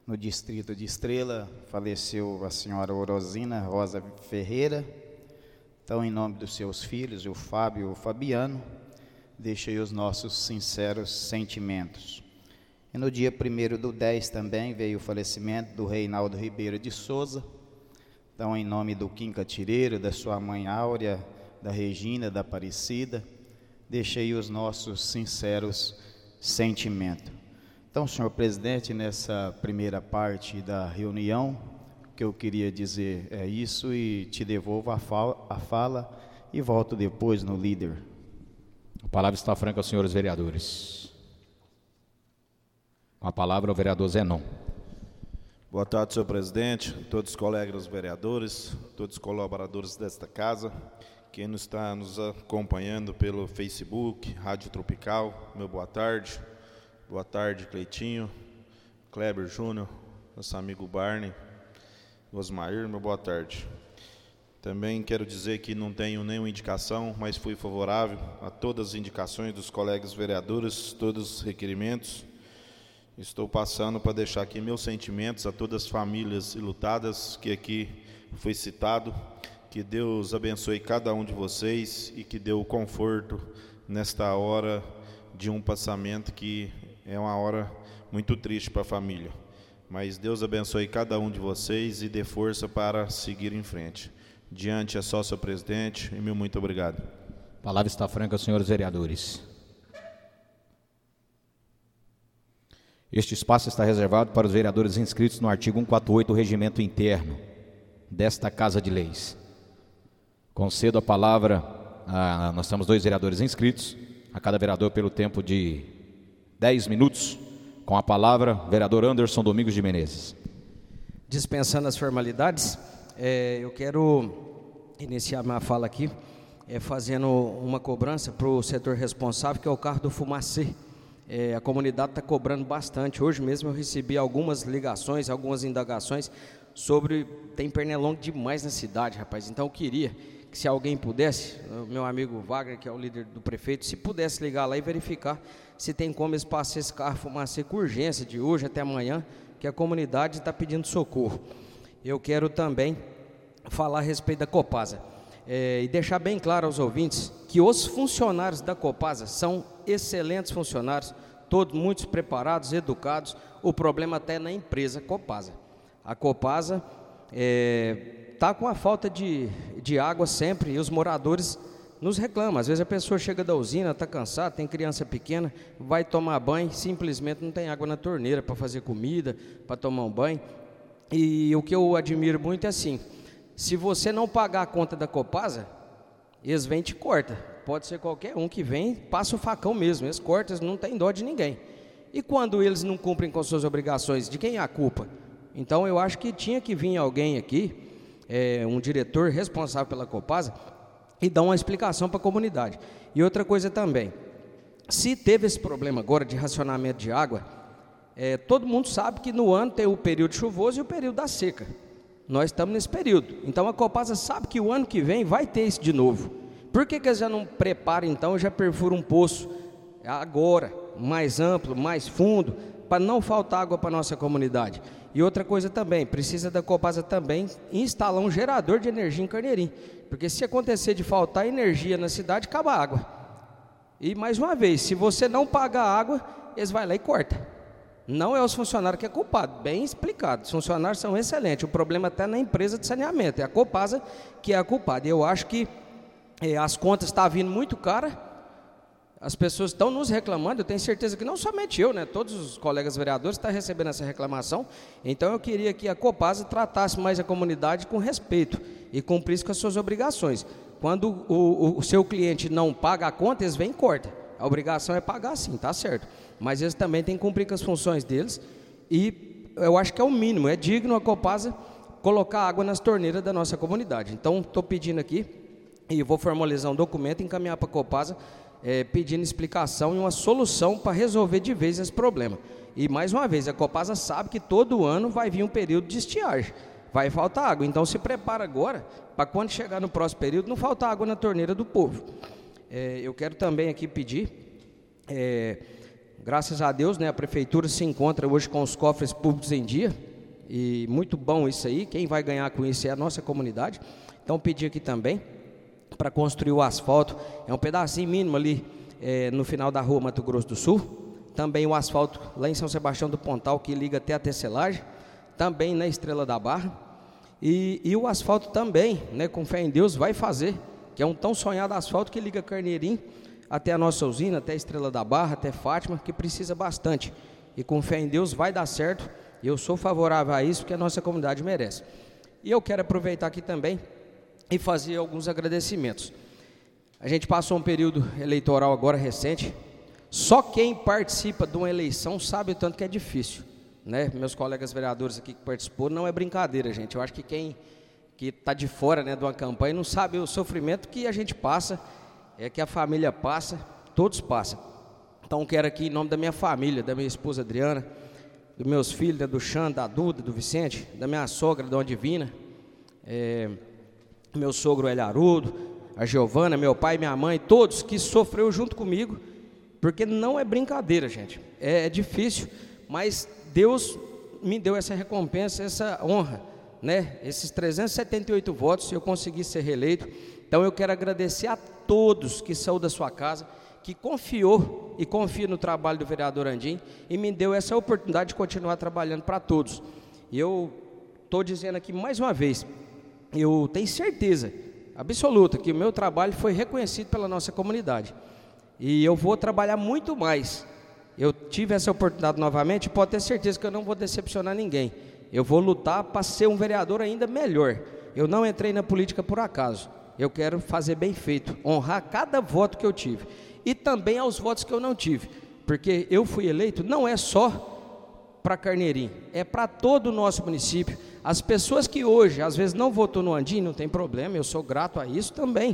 no distrito de Estrela, faleceu a senhora Orosina Rosa Ferreira. Então, em nome dos seus filhos, o Fábio e o Fabiano, deixei os nossos sinceros sentimentos. E no dia primeiro do dez também veio o falecimento do Reinaldo Ribeiro de Souza. Então, em nome do Kim Catireiro, da sua mãe Áurea, da Regina, da Aparecida, deixei os nossos sinceros sentimentos. Então, senhor presidente, nessa primeira parte da reunião, o que eu queria dizer é isso, e te devolvo a fala, a fala e volto depois no líder. A palavra está franca aos senhores vereadores. Com a palavra, o vereador Zenon. Boa tarde, senhor presidente, todos os colegas vereadores, todos os colaboradores desta casa, quem nos está nos acompanhando pelo Facebook, Rádio Tropical, meu boa tarde. Boa tarde, Cleitinho, Kleber Júnior, nosso amigo Barney, Osmair, meu boa tarde. Também quero dizer que não tenho nenhuma indicação, mas fui favorável a todas as indicações dos colegas vereadores, todos os requerimentos. Estou passando para deixar aqui meus sentimentos a todas as famílias ilutadas que aqui foi citado. Que Deus abençoe cada um de vocês e que dê o conforto nesta hora de um passamento que é uma hora muito triste para a família. Mas Deus abençoe cada um de vocês e dê força para seguir em frente. Diante é só, senhor presidente, e meu muito obrigado. A palavra está franca, senhores vereadores. Este espaço está reservado para os vereadores inscritos no artigo cento e quarenta e oito do Regimento Interno desta Casa de Leis. Concedo a palavra, a, nós temos dois vereadores inscritos, a cada vereador pelo tempo de dez minutos. Com a palavra, vereador Anderson Domingos de Menezes. Dispensando as formalidades, é, eu quero iniciar minha fala aqui, é, fazendo uma cobrança para o setor responsável, que é o carro do Fumacê. É, a comunidade está cobrando bastante. Hoje mesmo eu recebi algumas ligações, algumas indagações sobre, tem pernilongo demais na cidade, rapaz. Então eu queria que, se alguém pudesse, o meu amigo Wagner, que é o líder do prefeito, se pudesse ligar lá e verificar se tem como eles passar esse carro Fumacê com urgência, de hoje até amanhã, que a comunidade está pedindo socorro. Eu quero também falar a respeito da Copasa, é, e deixar bem claro aos ouvintes que os funcionários da Copasa são excelentes funcionários, todos muito preparados, educados. O problema até é na empresa Copasa. A Copasa está é, com a falta de, de água sempre, e os moradores nos reclamam. Às vezes a pessoa chega da usina, está cansada, tem criança pequena, vai tomar banho, simplesmente não tem água na torneira para fazer comida, para tomar um banho. E o que eu admiro muito é assim, se você não pagar a conta da Copasa, eles vêm e te cortam. Pode ser qualquer um que vem, passa o facão mesmo, eles cortam, eles não tem dó de ninguém. E quando eles não cumprem com suas obrigações, de quem é a culpa? Então eu acho que tinha que vir alguém aqui, é, um diretor responsável pela Copasa, e dar uma explicação para a comunidade. E outra coisa também, se teve esse problema agora de racionamento de água, é, todo mundo sabe que no ano tem o período chuvoso e o período da seca. Nós estamos nesse período. Então a Copasa sabe que o ano que vem vai ter isso de novo. Por que que eles já não preparam então e já perfuram um poço agora, mais amplo, mais fundo, para não faltar água para a nossa comunidade? E outra coisa também, precisa da Copasa também instalar um gerador de energia em Carneirinho, porque se acontecer de faltar energia na cidade, acaba a água. E mais uma vez, se você não pagar a água, eles vão lá e cortam. Não é os funcionários que é culpado, bem explicado. Os funcionários são excelentes, o problema está na empresa de saneamento, é a Copasa que é a culpada. E eu acho que é, as contas estão vindo muito caras, as pessoas estão nos reclamando, eu tenho certeza que não somente eu, né, todos os colegas vereadores estão recebendo essa reclamação. Então eu queria que a Copasa tratasse mais a comunidade com respeito e cumprisse com as suas obrigações. Quando o, o, o seu cliente não paga a conta, eles vêm e cortam. A obrigação é pagar sim, tá certo. Mas eles também têm que cumprir com as funções deles, e eu acho que é o mínimo, é digno a Copasa colocar água nas torneiras da nossa comunidade. Então estou pedindo aqui, e vou formalizar um documento e encaminhar para a Copasa, é, pedindo explicação e uma solução para resolver de vez esse problema. E mais uma vez, a Copasa sabe que todo ano vai vir um período de estiagem, vai faltar água, então se prepara agora, para quando chegar no próximo período, não faltar água na torneira do povo. É, eu quero também aqui pedir, é, graças a Deus, né, a prefeitura se encontra hoje com os cofres públicos em dia, e muito bom isso aí. Quem vai ganhar com isso é a nossa comunidade. Então pedi aqui também para construir o asfalto, é um pedacinho mínimo ali é, no final da rua Mato Grosso do Sul. Também o asfalto lá em São Sebastião do Pontal, que liga até a Tecelagem, também na Estrela da Barra. E, e o asfalto também, né, com fé em Deus, vai fazer, que é um tão sonhado asfalto que liga Carneirinho até a nossa usina, até a Estrela da Barra, até Fátima, que precisa bastante. E com fé em Deus vai dar certo. Eu sou favorável a isso, porque a nossa comunidade merece. E eu quero aproveitar aqui também e fazer alguns agradecimentos. A gente passou um período eleitoral agora recente. Só quem participa de uma eleição sabe o tanto que é difícil, né? Meus colegas vereadores aqui que participou, não é brincadeira, gente. Eu acho que quem que está de fora, né, de uma campanha não sabe o sofrimento que a gente passa, é que a família passa, todos passam. Então quero aqui, em nome da minha família, da minha esposa Adriana, dos meus filhos, né, do Xan, da Duda, do Vicente, da minha sogra, Dona Divina, é, meu sogro Eliarudo, a Giovana, meu pai e minha mãe, todos que sofreram junto comigo, porque não é brincadeira, gente, é, é difícil, mas Deus me deu essa recompensa, essa honra, né? Esses trezentos e setenta e oito votos, eu consegui ser reeleito. Então eu quero agradecer a todos que saiu da sua casa, que confiou e confia no trabalho do vereador Andim e me deu essa oportunidade de continuar trabalhando para todos. E eu estou dizendo aqui mais uma vez, eu tenho certeza absoluta que o meu trabalho foi reconhecido pela nossa comunidade. E eu vou trabalhar muito mais. Eu tive essa oportunidade novamente e pode ter certeza que eu não vou decepcionar ninguém. Eu vou lutar para ser um vereador ainda melhor. Eu não entrei na política por acaso. Eu quero fazer bem feito, honrar cada voto que eu tive. E também aos votos que eu não tive. Porque eu fui eleito, não é só para Carneirinho, é para todo o nosso município. As pessoas que hoje, às vezes, não votou no Andim, não tem problema, eu sou grato a isso também.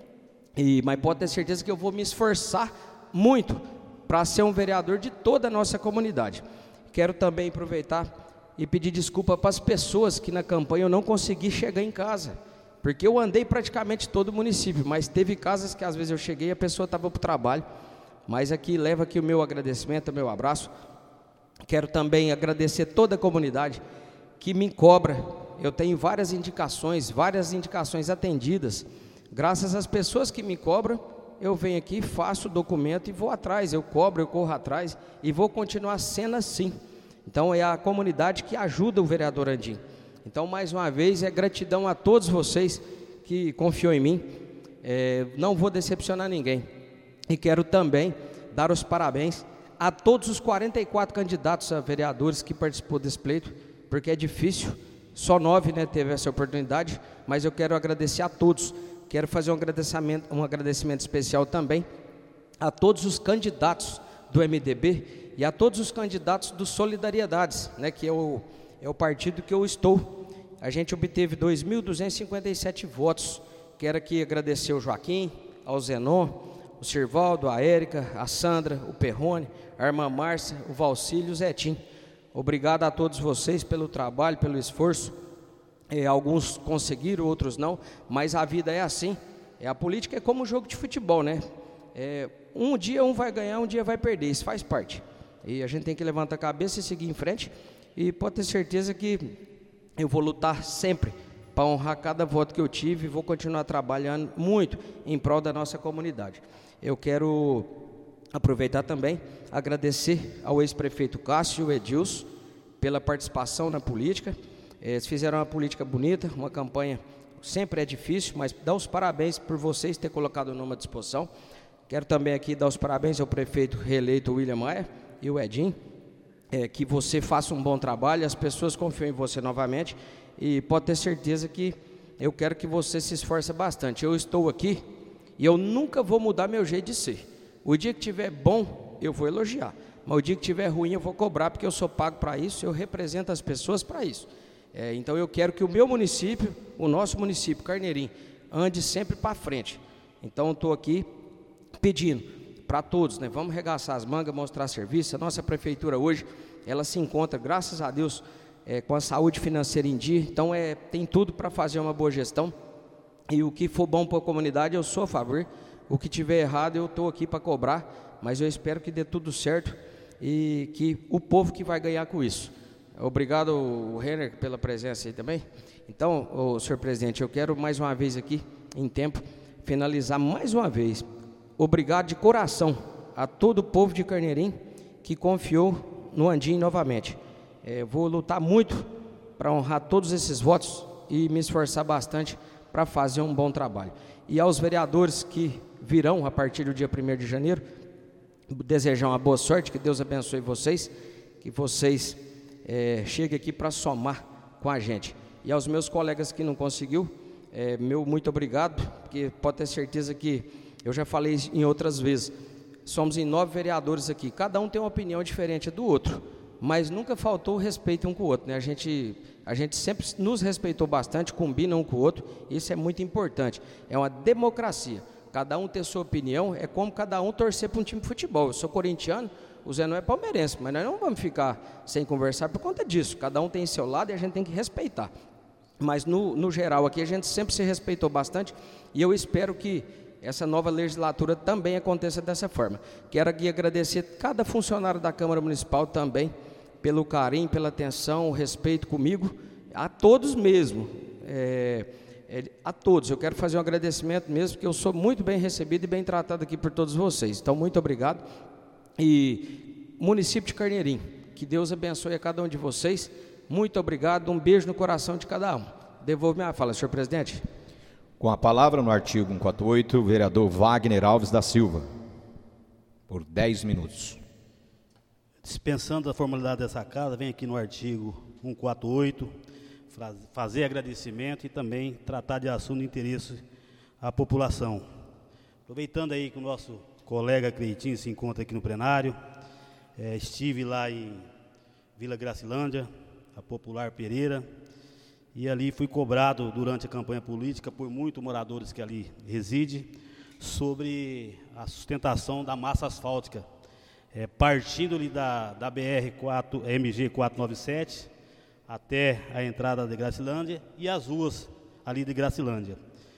E, mas pode ter certeza que eu vou me esforçar muito para ser um vereador de toda a nossa comunidade. Quero também aproveitar e pedir desculpa para as pessoas que na campanha eu não consegui chegar em casa, porque eu andei praticamente todo o município, mas teve casas que às vezes eu cheguei e a pessoa estava para o trabalho. Mas aqui, leva aqui o meu agradecimento, o meu abraço. Quero também agradecer toda a comunidade que me cobra. Eu tenho várias indicações, várias indicações atendidas. Graças às pessoas que me cobram, eu venho aqui, faço o documento e vou atrás. Eu cobro, eu corro atrás e vou continuar sendo assim. Então é a comunidade que ajuda o vereador Andim. Então, mais uma vez, é gratidão a todos vocês que confiam em mim. É, não vou decepcionar ninguém. E quero também dar os parabéns a todos os quarenta e quatro candidatos a vereadores que participou desse pleito, porque é difícil, só nove, né, teve essa oportunidade, mas eu quero agradecer a todos. Quero fazer um agradecimento, um agradecimento especial também a todos os candidatos do M D B e a todos os candidatos do Solidariedades, né, que é o, é o partido que eu estou. A gente obteve dois mil duzentos e cinquenta e sete votos. Quero aqui agradecer ao Joaquim, ao Zenon, o Sirvaldo, a Érica, a Sandra, o Perrone, a irmã Márcia, o Valcílio e o Zetim. Obrigado a todos vocês pelo trabalho, pelo esforço. É, alguns conseguiram, outros não, mas a vida é assim. É, a política é como um jogo de futebol, né? É, um dia um vai ganhar, um dia vai perder, isso faz parte. E a gente tem que levantar a cabeça e seguir em frente. E pode ter certeza que eu vou lutar sempre para honrar cada voto que eu tive e vou continuar trabalhando muito em prol da nossa comunidade. Eu quero aproveitar também, agradecer ao ex-prefeito Cássio Edilson pela participação na política. Eles fizeram uma política bonita, uma campanha, sempre é difícil, mas dar os parabéns por vocês terem colocado o nome à disposição. Quero também aqui dar os parabéns ao prefeito reeleito William Maia e o Edinho, é, que você faça um bom trabalho, as pessoas confiam em você novamente e pode ter certeza que eu quero que você se esforce bastante. Eu estou aqui e eu nunca vou mudar meu jeito de ser. O dia que tiver bom, eu vou elogiar, mas o dia que tiver ruim, eu vou cobrar, porque eu sou pago para isso, eu represento as pessoas para isso. É, então eu quero que o meu município, o nosso município, Carneirinho, ande sempre para frente. Então eu estou aqui pedindo para todos, né, vamos regaçar as mangas, mostrar serviço. A nossa prefeitura hoje, ela se encontra, graças a Deus, é, com a saúde financeira em dia. Então é, tem tudo para fazer uma boa gestão. E o que for bom para a comunidade, eu sou a favor. O que tiver errado, eu estou aqui para cobrar, mas eu espero que dê tudo certo. e que o povo que vai ganhar com isso. Obrigado, Renner, pela presença aí também. Então, ô, senhor presidente, eu quero mais uma vez aqui, em tempo, finalizar mais uma vez. Obrigado de coração a todo o povo de Carneirinho que confiou no Andim novamente. É, vou lutar muito para honrar todos esses votos e me esforçar bastante para fazer um bom trabalho. E aos vereadores que virão a partir do dia primeiro de janeiro, desejar uma boa sorte, que Deus abençoe vocês, que vocês é, cheguem aqui para somar com a gente. E aos meus colegas que não conseguiu, é, meu muito obrigado, porque pode ter certeza que eu já falei em outras vezes, somos em nove vereadores aqui, cada um tem uma opinião diferente do outro, mas nunca faltou respeito um com o outro, né? A gente, a gente sempre nos respeitou bastante, combina um com o outro, isso é muito importante, é uma democracia, cada um ter sua opinião, é como cada um torcer para um time de futebol. Eu sou corintiano, o Zé não é palmeirense, mas nós não vamos ficar sem conversar por conta disso, cada um tem seu lado e a gente tem que respeitar. Mas no, no geral aqui a gente sempre se respeitou bastante e eu espero que essa nova legislatura também aconteça dessa forma. Quero aqui agradecer cada funcionário da Câmara Municipal também pelo carinho, pela atenção, o respeito comigo, a todos mesmo, é, é, a todos. Eu quero fazer um agradecimento mesmo, porque eu sou muito bem recebido e bem tratado aqui por todos vocês. Então, muito obrigado. E município de Carneirinho, que Deus abençoe a cada um de vocês. Muito obrigado, um beijo no coração de cada um. Devolvo minha fala, senhor presidente. Com a palavra no artigo cento e quarenta e oito, o vereador Wagner Alves da Silva, por dez minutos. Dispensando a formalidade dessa casa, vem aqui no artigo cento e quarenta e oito, fazer agradecimento e também tratar de assunto de interesse à população. Aproveitando aí que o nosso colega Cleitinho se encontra aqui no plenário, é, estive lá em Vila Gracilândia, a Popular Pereira, e ali fui cobrado durante a campanha política por muitos moradores que ali residem sobre a sustentação da massa asfáltica, é, partindo ali da, da B R quatro, M G quatrocentos e noventa e sete até a entrada de Gracilândia e as ruas ali de Gracilândia.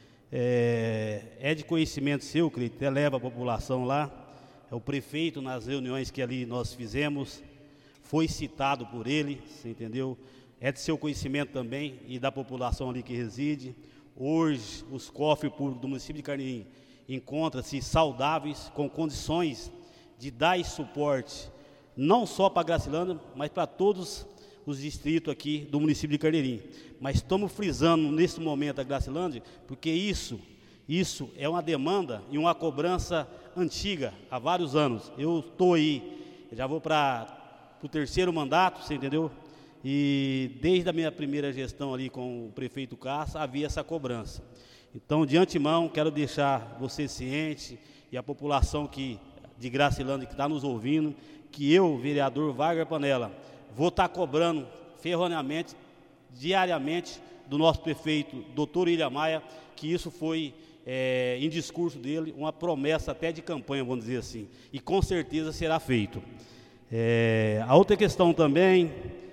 É, é de conhecimento seu, que ele leva a população lá, é o prefeito nas reuniões que ali nós fizemos, foi citado por ele, você entendeu? É de seu conhecimento também e da população ali que reside. Hoje, os cofres públicos do município de Carneirinho encontram-se saudáveis, com condições de dar esse suporte, não só para Gracilândia, mas para todos os distritos aqui do município de Carneirinho. Mas estamos frisando nesse momento a Gracilândia, porque isso, isso é uma demanda e uma cobrança antiga, há vários anos. Eu estou aí, já vou para o terceiro mandato, você entendeu? E desde a minha primeira gestão ali com o prefeito Caça, havia essa cobrança. Então, de antemão, quero deixar você ciente e a população que, de Gracilândia que está nos ouvindo, que eu, vereador Wagner Panella, vou estar cobrando ferroneamente, diariamente, do nosso prefeito, doutor Ilha Maia, que isso foi, é, em discurso dele, uma promessa até de campanha, vamos dizer assim, e com certeza será feito. É, a outra questão também,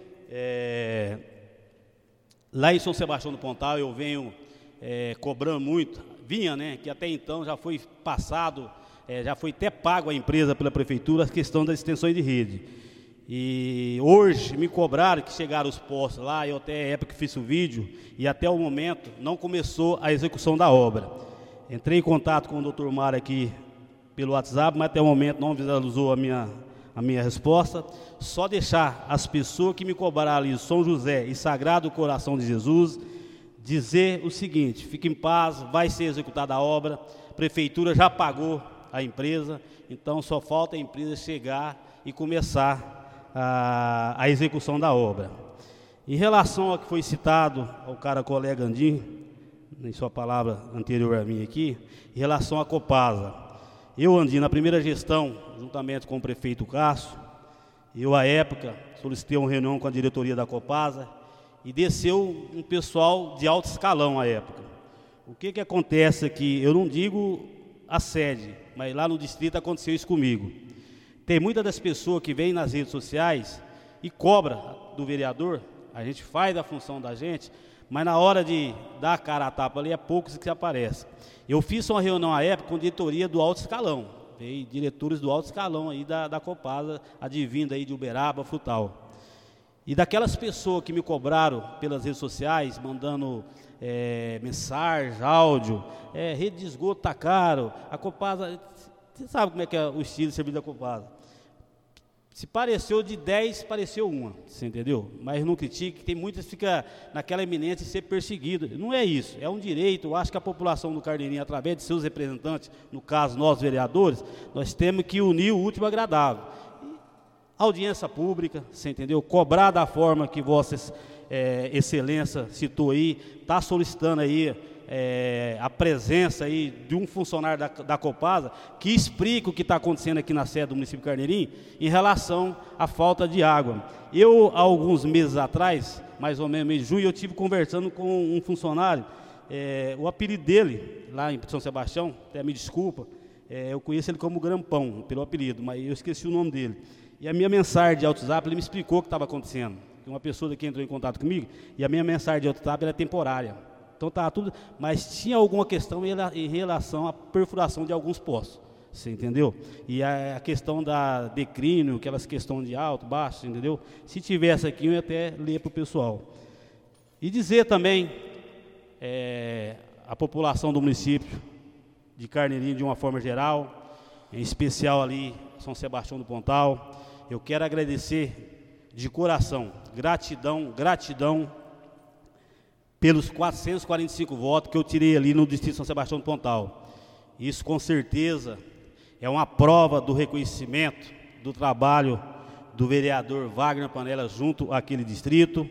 é, lá em São Sebastião do Pontal, eu venho é, cobrando muito, vinha, né, que até então já foi passado, é, já foi até pago a empresa pela prefeitura a questão das extensões de rede. E hoje me cobraram que chegaram os postos lá, eu até a época que fiz o vídeo, e até o momento não começou a execução da obra. Entrei em contato com o doutor Mário aqui pelo WhatsApp, mas até o momento não visualizou a minha, a minha resposta. Só deixar as pessoas que me cobraram ali, São José e Sagrado Coração de Jesus, dizer o seguinte: fique em paz, vai ser executada a obra, a prefeitura já pagou a empresa, então só falta a empresa chegar e começar A, a execução da obra. Em relação ao que foi citado ao cara colega Andim, em sua palavra anterior a mim aqui, em relação à Copasa, eu, Andim, na primeira gestão, juntamente com o prefeito Cássio, eu, à época, solicitei uma reunião com a diretoria da Copasa e desceu um pessoal de alto escalão à época. O que que acontece aqui? Eu não digo a sede, mas lá no distrito aconteceu isso comigo. Tem muitas das pessoas que vêm nas redes sociais e cobra do vereador, a gente faz a função da gente, mas na hora de dar a cara a tapa ali, é poucos que aparecem. Eu fiz uma reunião à época com a diretoria do alto escalão, e diretores do alto escalão aí da, da Copasa, advindo aí de Uberaba, Frutal. E daquelas pessoas que me cobraram pelas redes sociais, mandando é, mensagem, áudio, é, rede de esgoto tá caro, a Copasa, você sabe como é que é o estilo de serviço da Copasa. Se pareceu de dez, pareceu uma, você entendeu? Mas não critique, tem muitas que ficam naquela iminência de ser perseguido. Não é isso, é um direito. Eu acho que a população do Carneirinho, através de seus representantes, no caso nós vereadores, nós temos que unir o último agradável. E audiência pública, você entendeu? Cobrar da forma que Vossa é, Excelência citou aí, está solicitando aí É, a presença aí de um funcionário da, da Copasa que explica o que está acontecendo aqui na sede do município de Carneirinho em relação à falta de água. Eu, há alguns meses atrás, mais ou menos mês de junho, eu estive conversando com um funcionário, é, o apelido dele, lá em São Sebastião, até me desculpa, é, eu conheço ele como Grampão, pelo apelido, mas eu esqueci o nome dele. E a minha mensagem de WhatsApp, ele me explicou o que estava acontecendo. Uma pessoa daqui entrou em contato comigo, e a minha mensagem de WhatsApp era temporária. Então estava tudo, mas tinha alguma questão em relação à perfuração de alguns poços, você entendeu? E a, a questão da declínio, aquelas questões de alto, baixo, entendeu? Se tivesse aqui, eu ia até ler para o pessoal. E dizer também, é, a população do município de Carneirinho, de uma forma geral, em especial ali, São Sebastião do Pontal, eu quero agradecer de coração, gratidão, gratidão, pelos quatrocentos e quarenta e cinco votos que eu tirei ali no distrito de São Sebastião do Pontal. Isso, com certeza, é uma prova do reconhecimento do trabalho do vereador Wagner Panella junto àquele distrito.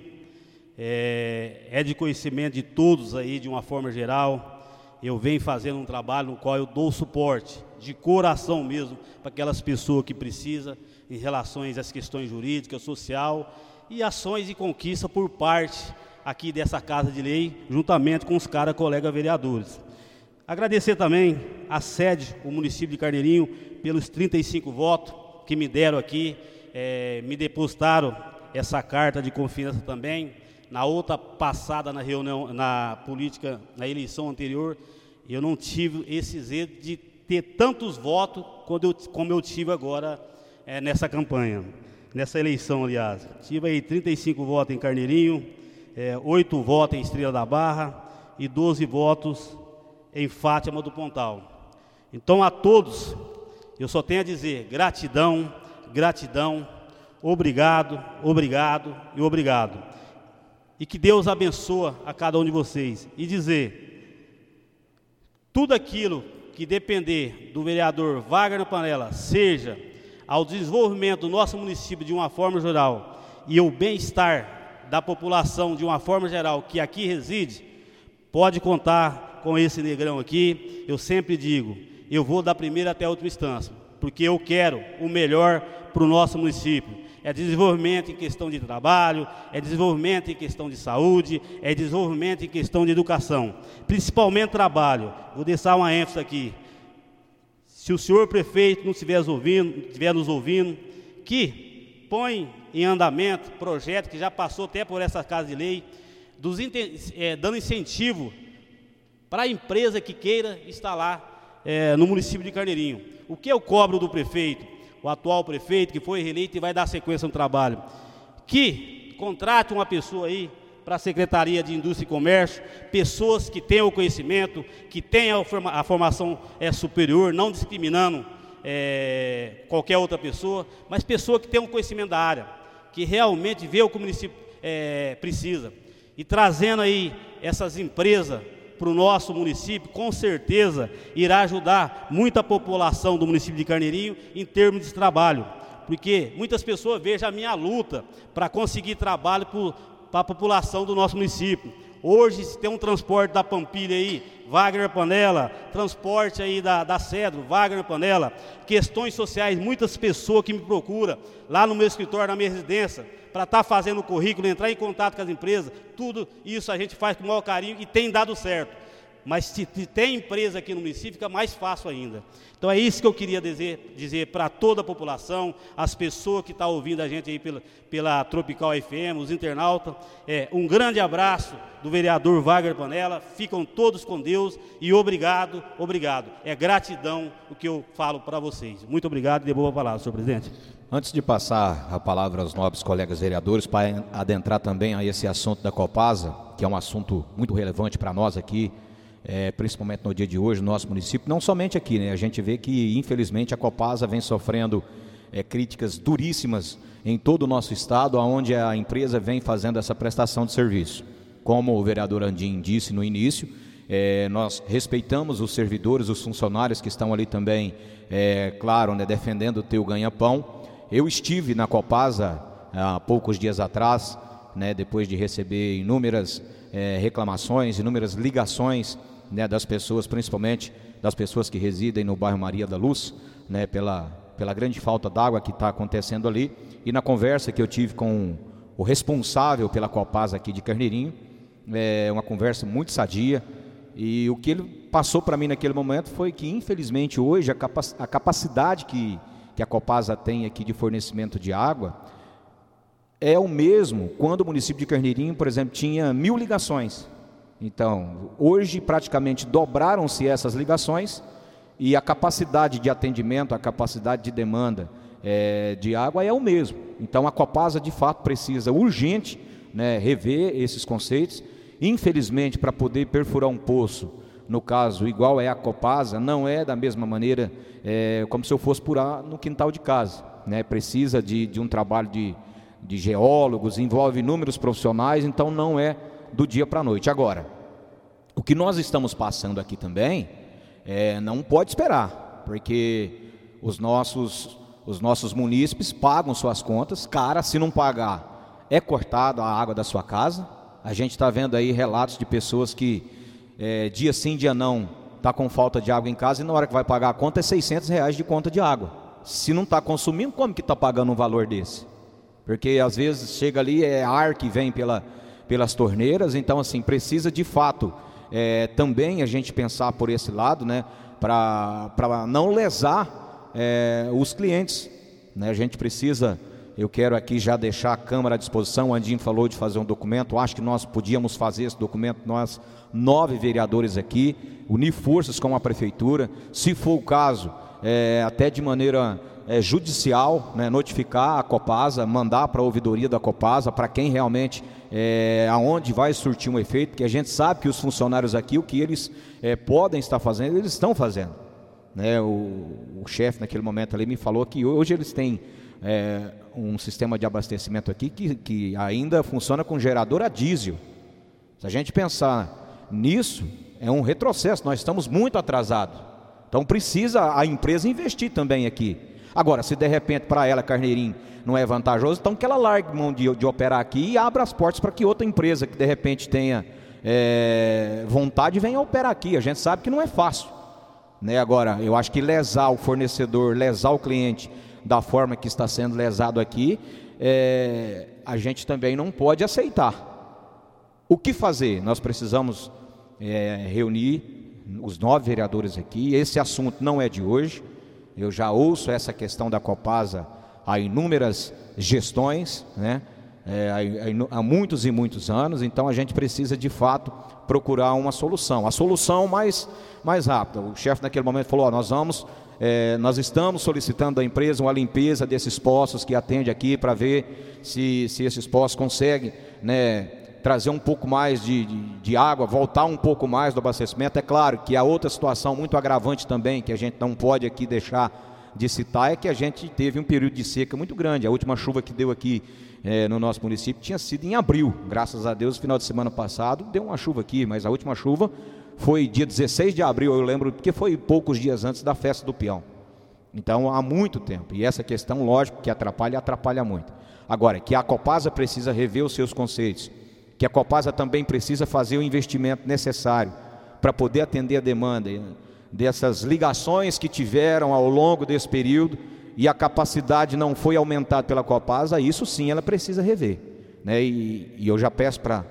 É, é de conhecimento de todos aí, de uma forma geral. Eu venho fazendo um trabalho no qual eu dou suporte, de coração mesmo, para aquelas pessoas que precisam, em relação às questões jurídicas, social, e ações e conquistas por parte aqui dessa Casa de Lei, juntamente com os caras, colegas vereadores. Agradecer também a sede, o município de Carneirinho, pelos trinta e cinco votos que me deram aqui, é, me depositaram essa carta de confiança também. Na outra passada, na reunião, na política, na eleição anterior, eu não tive esse zelo de ter tantos votos quando eu, como eu tive agora é, nessa campanha, nessa eleição, aliás. Tive aí trinta e cinco votos em Carneirinho, É, oito votos em Estrela da Barra e doze votos em Fátima do Pontal. Então, a todos, eu só tenho a dizer gratidão, gratidão, obrigado, obrigado e obrigado. E que Deus abençoe a cada um de vocês. E dizer, tudo aquilo que depender do vereador Wagner Panella, seja ao desenvolvimento do nosso município de uma forma geral e o bem-estar da população de uma forma geral que aqui reside, pode contar com esse negrão aqui. Eu sempre digo, eu vou da primeira até a última instância, porque eu quero o melhor para o nosso município. É desenvolvimento em questão de trabalho, é desenvolvimento em questão de saúde, é desenvolvimento em questão de educação, principalmente trabalho. Vou deixar uma ênfase aqui. Se o senhor prefeito não estiver nos ouvindo, estiver nos ouvindo, que põe em andamento projeto que já passou até por essa Casa de Lei, dos, é, dando incentivo para a empresa que queira instalar é, no município de Carneirinho. O que eu cobro do prefeito, o atual prefeito que foi reeleito e vai dar sequência no trabalho? Que contrate uma pessoa aí para a Secretaria de Indústria e Comércio, pessoas que tenham o conhecimento, que tenham a formação é, superior, não discriminando é, qualquer outra pessoa, mas pessoa que tenha um conhecimento da área, que realmente vê o que o município é, precisa. E trazendo aí essas empresas para o nosso município, com certeza irá ajudar muita população do município de Carneirinho em termos de trabalho. Porque muitas pessoas vejam a minha luta para conseguir trabalho para a população do nosso município. Hoje, se tem um transporte da Pampilha aí, Wagner Panella, transporte aí da, da Cedro, Wagner Panella, questões sociais, muitas pessoas que me procuram lá no meu escritório, na minha residência, para estar tá fazendo o currículo, entrar em contato com as empresas, tudo isso a gente faz com o maior carinho e tem dado certo. mas se tem empresa aqui no município, fica mais fácil ainda. Então é isso que eu queria dizer, dizer para toda a população, as pessoas que estão ouvindo a gente aí pela, pela Tropical F M, os internautas. É, um grande abraço do vereador Wagner Panella, ficam todos com Deus e obrigado, obrigado. É gratidão o que eu falo para vocês. Muito obrigado e devolvo a palavra, senhor presidente. Antes de passar a palavra aos nobres colegas vereadores, para adentrar também a esse assunto da Copasa, que é um assunto muito relevante para nós aqui, É, principalmente no dia de hoje, no nosso município, não somente aqui, né? A gente vê que, infelizmente, a Copasa vem sofrendo é, críticas duríssimas em todo o nosso estado, onde a empresa vem fazendo essa prestação de serviço. Como o vereador Andim disse no início, é, nós respeitamos os servidores, os funcionários que estão ali também, é, claro, né, defendendo o teu ganha-pão. Eu estive na Copasa há poucos dias atrás, né, depois de receber inúmeras é, reclamações, inúmeras ligações, né, das pessoas, principalmente das pessoas que residem no bairro Maria da Luz, né, pela, pela grande falta d'água que está acontecendo ali. E na conversa que eu tive com o responsável pela Copasa aqui de Carneirinho, é uma conversa muito sadia, e o que ele passou para mim naquele momento foi que, infelizmente, hoje a, capac a capacidade que, que a Copasa tem aqui de fornecimento de água é o mesmo quando o município de Carneirinho, por exemplo, tinha mil ligações. Então, hoje praticamente dobraram-se essas ligações e a capacidade de atendimento, a capacidade de demanda é, de água é o mesmo. Então, a Copasa, de fato, precisa urgente, né, rever esses conceitos. Infelizmente, para poder perfurar um poço, no caso, igual é a Copasa, não é da mesma maneira é, como se eu fosse furar no quintal de casa, né? Precisa de, de um trabalho de, de geólogos, envolve inúmeros profissionais, então não é do dia para a noite. Agora, o que nós estamos passando aqui também é, não pode esperar, porque os nossos, os nossos munícipes pagam suas contas, cara, se não pagar, é cortada a água da sua casa. A gente está vendo aí relatos de pessoas que é, dia sim, dia não, está com falta de água em casa e na hora que vai pagar a conta é seiscentos reais de conta de água. Se não está consumindo, como que está pagando um valor desse? Porque às vezes chega ali, é ar que vem pela... pelas torneiras. Então assim, precisa de fato é, também a gente pensar por esse lado, né, para não lesar é, os clientes, né? A gente precisa, eu quero aqui já deixar a Câmara à disposição. O Andinho falou de fazer um documento, acho que nós podíamos fazer esse documento, nós nove vereadores aqui, unir forças com a Prefeitura, se for o caso, é, até de maneira é, judicial, né, notificar a Copasa, mandar para a ouvidoria da Copasa, para quem realmente É, aonde vai surtir um efeito, porque a gente sabe que os funcionários aqui, o que eles é, podem estar fazendo, eles estão fazendo, né? O, o chefe naquele momento ali me falou que hoje eles têm é, um sistema de abastecimento aqui que, que ainda funciona com gerador a diesel. Se a gente pensar nisso, é um retrocesso, nós estamos muito atrasados. Então precisa a empresa investir também aqui. Agora, se de repente para ela, Carneirinho, não é vantajoso, então que ela largue mão de, de operar aqui e abra as portas para que outra empresa que de repente tenha é, vontade venha operar aqui. A gente sabe que não é fácil, né? Agora, eu acho que lesar o fornecedor, lesar o cliente da forma que está sendo lesado aqui, é, a gente também não pode aceitar. O que fazer? Nós precisamos é, reunir os nove vereadores aqui. Esse assunto não é de hoje. Eu já ouço essa questão da Copasa há inúmeras gestões, né? É, há, há muitos e muitos anos. Então a gente precisa de fato procurar uma solução, a solução mais, mais rápida. O chefe naquele momento falou, ó, nós vamos, é, nós estamos solicitando da empresa uma limpeza desses poços que atende aqui, para ver se, se esses poços conseguem, né, trazer um pouco mais de, de, de água, voltar um pouco mais do abastecimento. É claro que há outra situação muito agravante também, que a gente não pode aqui deixar de citar, é que a gente teve um período de seca muito grande. A última chuva que deu aqui é, no nosso município tinha sido em abril, graças a Deus. No final de semana passado deu uma chuva aqui, mas a última chuva foi dia dezesseis de abril, eu lembro, porque foi poucos dias antes da festa do peão. Então há muito tempo, e essa questão, lógico, que atrapalha, atrapalha muito. Agora, que a Copasa precisa rever os seus conceitos, que a Copasa também precisa fazer o investimento necessário para poder atender a demanda dessas ligações que tiveram ao longo desse período, e a capacidade não foi aumentada pela Copasa, isso sim ela precisa rever, né? E, e eu já peço para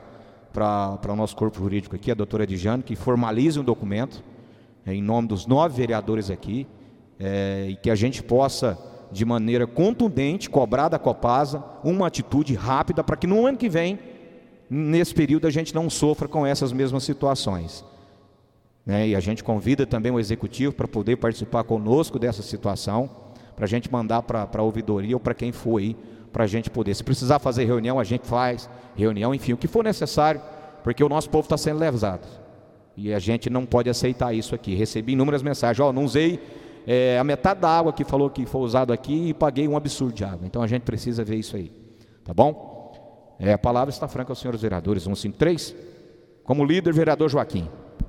para o nosso corpo jurídico aqui, a doutora Edjane, que formalize um documento é, em nome dos nove vereadores aqui, é, e que a gente possa, de maneira contundente, cobrar da Copasa uma atitude rápida para que no ano que vem, nesse período, a gente não sofra com essas mesmas situações. Né? E a gente convida também o Executivo para poder participar conosco dessa situação, para a gente mandar para a ouvidoria ou para quem for aí, para a gente poder, se precisar fazer reunião, a gente faz reunião, enfim, o que for necessário, porque o nosso povo está sendo lesado, e a gente não pode aceitar isso aqui. Recebi inúmeras mensagens, ó, oh, não usei é, a metade da água que falou que foi usado aqui e paguei um absurdo de água, então a gente precisa ver isso aí, tá bom? É, a palavra está franca aos senhores vereadores. um cinco três, como líder, vereador Joaquim.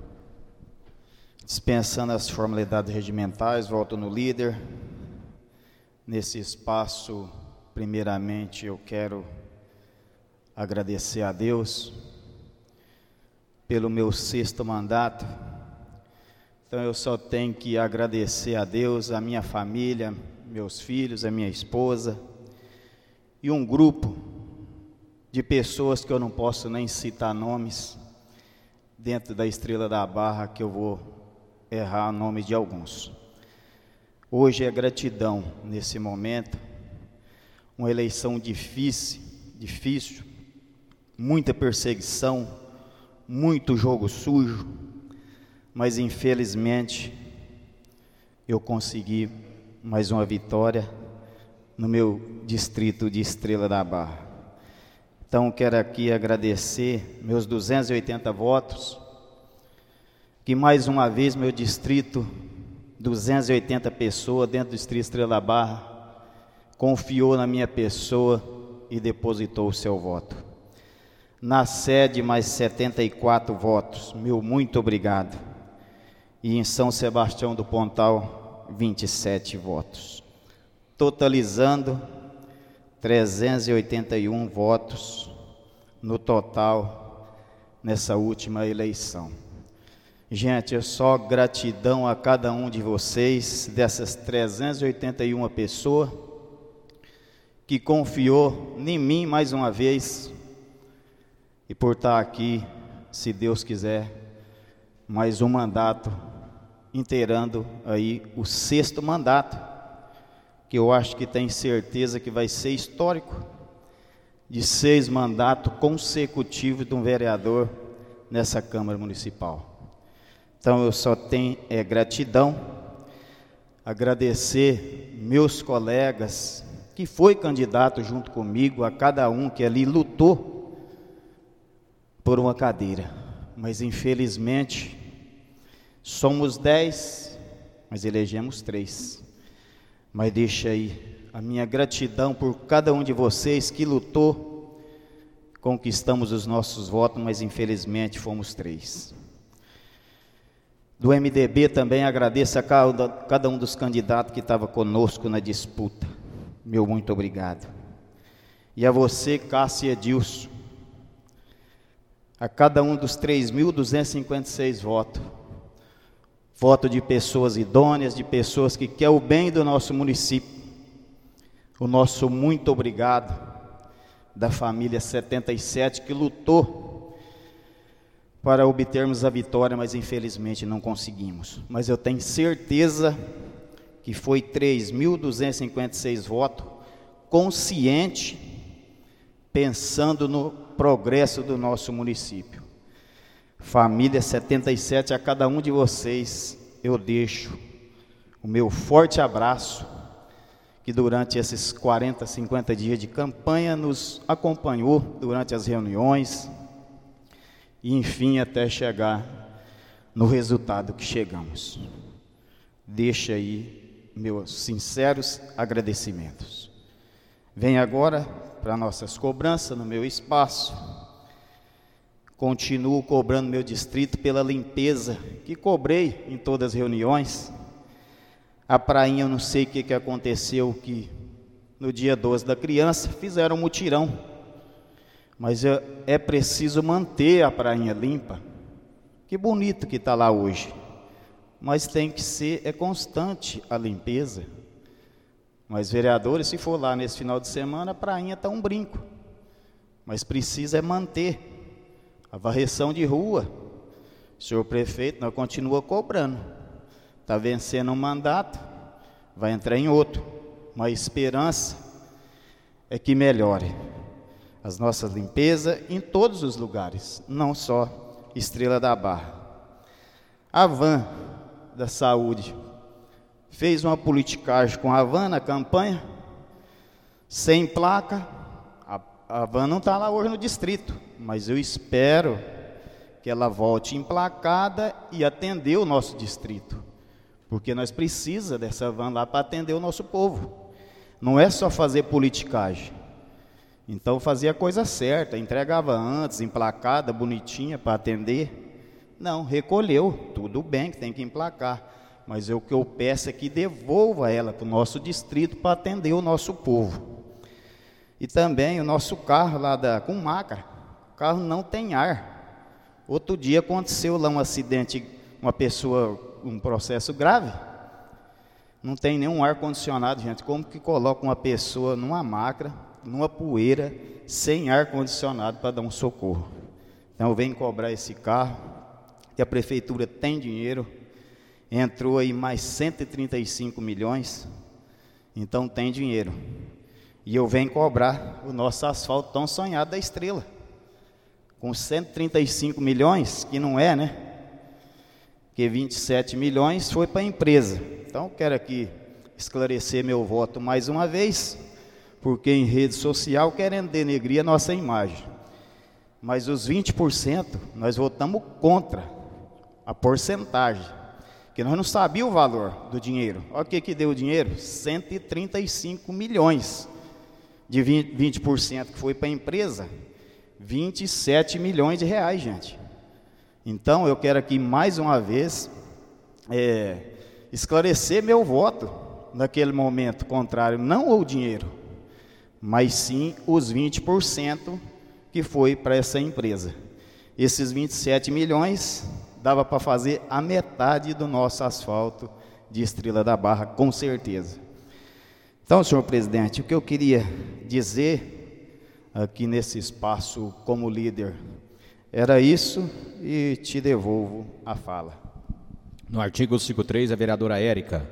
Dispensando as formalidades regimentais, volto no líder. Nesse espaço, primeiramente, eu quero agradecer a Deus pelo meu sexto mandato. Então eu só tenho que agradecer a Deus, a minha família, meus filhos, a minha esposa e um grupo de pessoas que eu não posso nem citar nomes dentro da Estrela da Barra, que eu vou errar o nome de alguns. Hoje é gratidão nesse momento, uma eleição difícil, difícil, muita perseguição, muito jogo sujo, mas infelizmente eu consegui mais uma vitória no meu distrito de Estrela da Barra. Então quero aqui agradecer meus duzentos e oitenta votos, que mais uma vez meu distrito, duzentas e oitenta pessoas dentro do distrito Estrela da Barra, confiou na minha pessoa e depositou o seu voto. Na sede, mais setenta e quatro votos, meu muito obrigado. E em São Sebastião do Pontal, vinte e sete votos. Totalizando trezentos e oitenta e um votos no total nessa última eleição. Gente, é só gratidão a cada um de vocês, dessas trezentas e oitenta e uma pessoas, que confiou em mim mais uma vez, e por estar aqui, se Deus quiser, mais um mandato, inteirando aí o sexto mandato, que eu acho que tenho certeza que vai ser histórico, de seis mandatos consecutivos de um vereador nessa Câmara Municipal. Então eu só tenho é, gratidão, agradecer meus colegas, que foi candidato junto comigo, a cada um que ali lutou por uma cadeira, mas infelizmente somos dez, mas elegemos três. Mas deixa aí a minha gratidão por cada um de vocês que lutou, conquistamos os nossos votos, mas infelizmente fomos três. Do M D B também agradeço a cada, cada um dos candidatos que estava conosco na disputa. Meu muito obrigado. E a você, Cássio Edilson, a cada um dos três mil duzentos e cinquenta e seis votos, voto de pessoas idôneas, de pessoas que querem o bem do nosso município, o nosso muito obrigado, da família setenta e sete, que lutou para obtermos a vitória, mas infelizmente não conseguimos. Mas eu tenho certeza que foi três mil duzentos e cinquenta e seis votos, consciente, pensando no progresso do nosso município. Família setenta e sete, a cada um de vocês eu deixo o meu forte abraço, que durante esses quarenta, cinquenta dias de campanha nos acompanhou durante as reuniões, e enfim até chegar no resultado que chegamos. Deixa aí meus sinceros agradecimentos. Venho agora para nossas cobranças no meu espaço. Continuo cobrando meu distrito pela limpeza que cobrei em todas as reuniões. A prainha, eu não sei o que, que aconteceu, que no dia doze da criança fizeram um mutirão, mas é, é preciso manter a prainha limpa. Que bonito que está lá hoje, mas tem que ser é constante a limpeza. Mas vereadores, se for lá nesse final de semana, a prainha está um brinco, mas precisa é manter A varreção de rua, senhor prefeito, nós continuamos cobrando. Está vencendo um mandato, vai entrar em outro. Uma esperança é que melhore as nossas limpezas em todos os lugares, não só Estrela da Barra. A van da saúde fez uma politicagem com a van na campanha, sem placa. A, a van não está lá hoje no distrito, mas eu espero que ela volte emplacada e atender o nosso distrito, porque nós precisamos dessa van lá para atender o nosso povo. Não é só fazer politicagem. Então fazia a coisa certa, entregava antes, emplacada, bonitinha para atender. Não, recolheu, tudo bem que tem que emplacar, mas o que eu peço é que devolva ela para o nosso distrito para atender o nosso povo. E também o nosso carro lá da, com maca, o carro não tem ar. Outro dia aconteceu lá um acidente, uma pessoa, um processo grave, não tem nenhum ar-condicionado, gente. Como que coloca uma pessoa numa máquina, numa poeira, sem ar-condicionado para dar um socorro? Então eu venho cobrar esse carro, e a prefeitura tem dinheiro, entrou aí mais cento e trinta e cinco milhões, então tem dinheiro. E eu venho cobrar o nosso asfalto tão sonhado da Estrela, com cento e trinta e cinco milhões, que não é, né? Que vinte e sete milhões foi para a empresa. Então quero aqui esclarecer meu voto mais uma vez, porque em rede social querem denegrir a nossa imagem. Mas os vinte por cento nós votamos contra a porcentagem, que nós não sabíamos o valor do dinheiro. Olha o que, que deu o dinheiro, cento e trinta e cinco milhões de vinte por cento que foi para a empresa, vinte e sete milhões de reais, gente. Então eu quero aqui mais uma vez é, esclarecer meu voto naquele momento contrário, não o dinheiro, mas sim os vinte por cento que foi para essa empresa. Esses vinte e sete milhões dava para fazer a metade do nosso asfalto de Estrela da Barra, com certeza. Então, senhor presidente, o que eu queria dizer aqui nesse espaço como líder era isso, e te devolvo a fala. No artigo cinquenta e três, a vereadora Érica.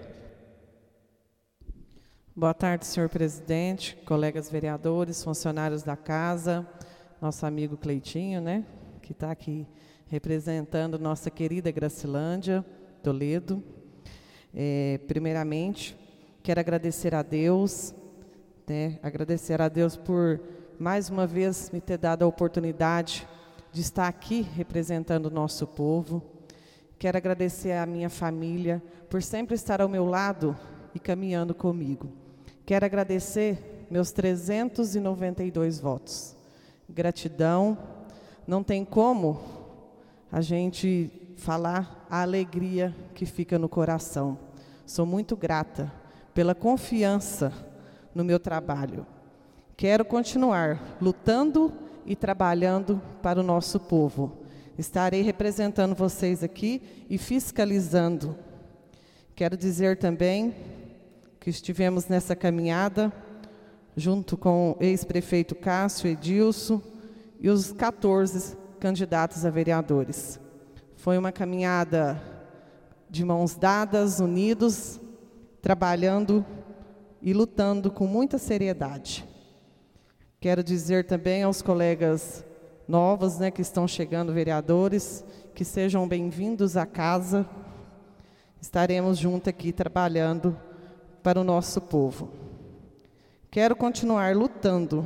Boa tarde, senhor presidente, colegas vereadores, funcionários da casa, nosso amigo Cleitinho, né, que está aqui representando nossa querida Gracilândia, Toledo. É, primeiramente, quero agradecer a Deus, né, agradecer a Deus por mais uma vez me ter dado a oportunidade de estar aqui representando o nosso povo. Quero agradecer à minha família por sempre estar ao meu lado e caminhando comigo. Quero agradecer meus trezentos e noventa e dois votos. Gratidão, não tem como a gente falar a alegria que fica no coração. Sou muito grata pela confiança no meu trabalho. Quero continuar lutando e trabalhando para o nosso povo. Estarei representando vocês aqui e fiscalizando. Quero dizer também que estivemos nessa caminhada junto com o ex-prefeito Cássio Edilson e os quatorze candidatos a vereadores. Foi uma caminhada de mãos dadas, unidos, trabalhando e lutando com muita seriedade. Quero dizer também aos colegas novos, né, que estão chegando, vereadores, que sejam bem-vindos à casa. Estaremos juntos aqui trabalhando para o nosso povo. Quero continuar lutando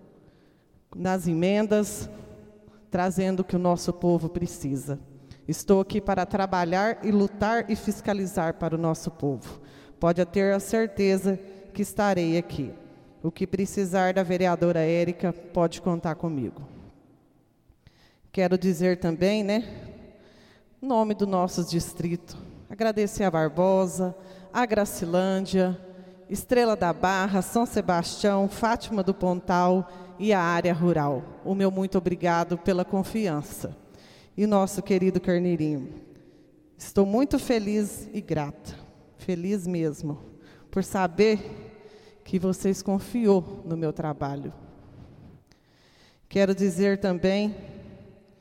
nas emendas, trazendo o que o nosso povo precisa. Estou aqui para trabalhar e lutar e fiscalizar para o nosso povo. Pode ter a certeza que estarei aqui. O que precisar da vereadora Érica, pode contar comigo. Quero dizer também, né, em nome do nosso distrito, agradecer a Barbosa, a Gracilândia, Estrela da Barra, São Sebastião, Fátima do Pontal e a área rural. O meu muito obrigado pela confiança. E nosso querido Carneirinho, estou muito feliz e grata, feliz mesmo, por saber que vocês confiou no meu trabalho. Quero dizer também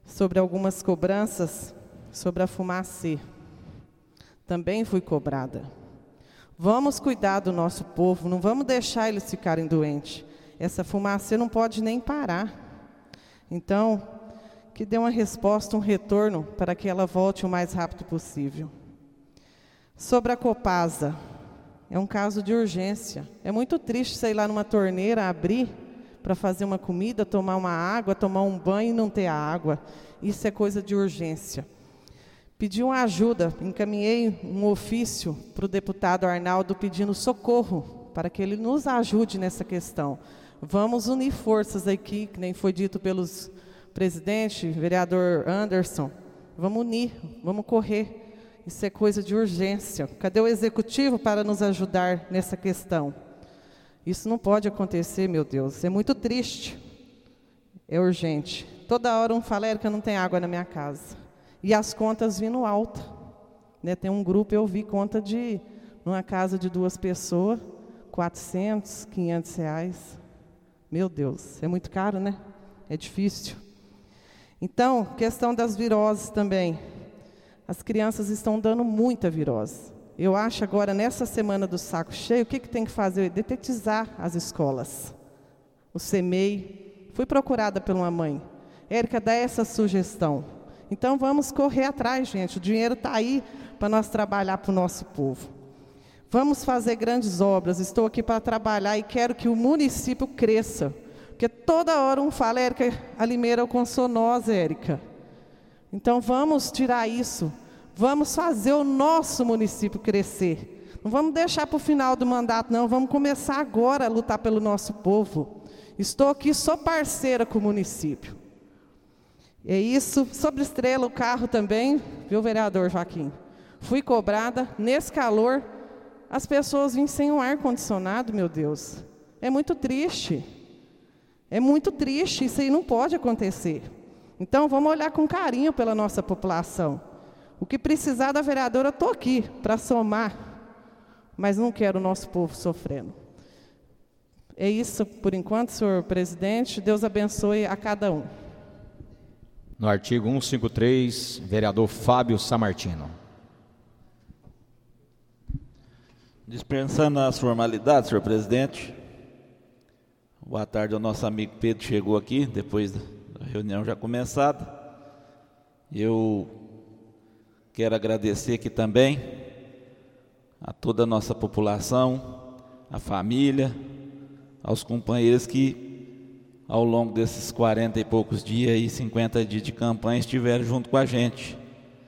sobre algumas cobranças sobre a Fumacê. Também fui cobrada. Vamos cuidar do nosso povo, não vamos deixar eles ficarem doentes. Essa Fumacê não pode nem parar. Então, que dê uma resposta, um retorno, para que ela volte o mais rápido possível. Sobre a Copasa, é um caso de urgência. É muito triste você ir lá numa torneira, abrir para fazer uma comida, tomar uma água, tomar um banho e não ter a água. Isso é coisa de urgência. Pedi uma ajuda, encaminhei um ofício para o deputado Arnaldo pedindo socorro, para que ele nos ajude nessa questão. Vamos unir forças aqui, que nem foi dito pelos presidentes, vereador Anderson. Vamos unir, vamos correr. Isso é coisa de urgência. Cadê o executivo para nos ajudar nessa questão? Isso não pode acontecer, meu Deus. É muito triste. É urgente. Toda hora um fala, Érica, não tem água na minha casa. E as contas vindo alta. Né? Tem um grupo, eu vi conta de, numa casa de duas pessoas, quatrocentos, quinhentos reais. Meu Deus, é muito caro, né? É difícil. Então, questão das viroses também. As crianças estão dando muita virose. Eu acho agora, nessa semana do saco cheio, o que, que tem que fazer? Detetizar as escolas. O SEMEI. Fui procurada por uma mãe. Érica, dá essa sugestão. Então, vamos correr atrás, gente. O dinheiro está aí para nós trabalhar para o nosso povo. Vamos fazer grandes obras. Estou aqui para trabalhar e quero que o município cresça. Porque toda hora um fala, Érica, a Limeira alcançou nós, Érica. Então, vamos tirar isso. Vamos fazer o nosso município crescer. Não vamos deixar para o final do mandato, não. Vamos começar agora a lutar pelo nosso povo. Estou aqui, sou parceira com o município. É isso. Sobre Estrela, o carro também, viu, vereador Joaquim? Fui cobrada, nesse calor, as pessoas vêm sem um ar-condicionado, meu Deus. É muito triste. É muito triste, isso aí não pode acontecer. Então, vamos olhar com carinho pela nossa população. O que precisar da vereadora, eu estou aqui para somar, mas não quero o nosso povo sofrendo. É isso por enquanto, senhor presidente. Deus abençoe a cada um. No artigo cento e cinquenta e três, vereador Fábio Samartino. Dispensando as formalidades, senhor presidente. Boa tarde ao nosso amigo Pedro, chegou aqui, depois da reunião já começada. Eu quero agradecer aqui também a toda a nossa população, a família, aos companheiros que ao longo desses quarenta e poucos dias e cinquenta dias de campanha estiveram junto com a gente.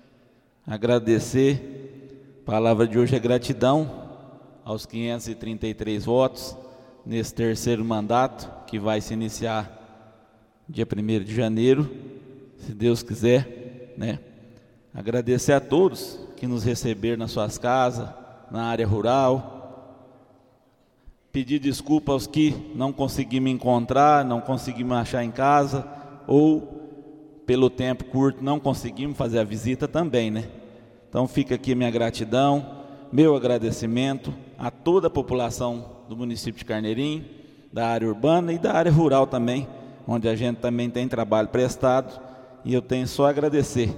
Agradecer, a palavra de hoje é gratidão aos quinhentos e trinta e três votos nesse terceiro mandato que vai se iniciar dia primeiro de janeiro, se Deus quiser, né? Agradecer a todos que nos receberam nas suas casas, na área rural. Pedir desculpa aos que não conseguimos encontrar, não conseguimos achar em casa, ou pelo tempo curto não conseguimos fazer a visita também, né? Então fica aqui minha gratidão, meu agradecimento a toda a população do município de Carneirinho, da área urbana e da área rural também, onde a gente também tem trabalho prestado, e eu tenho só a agradecer.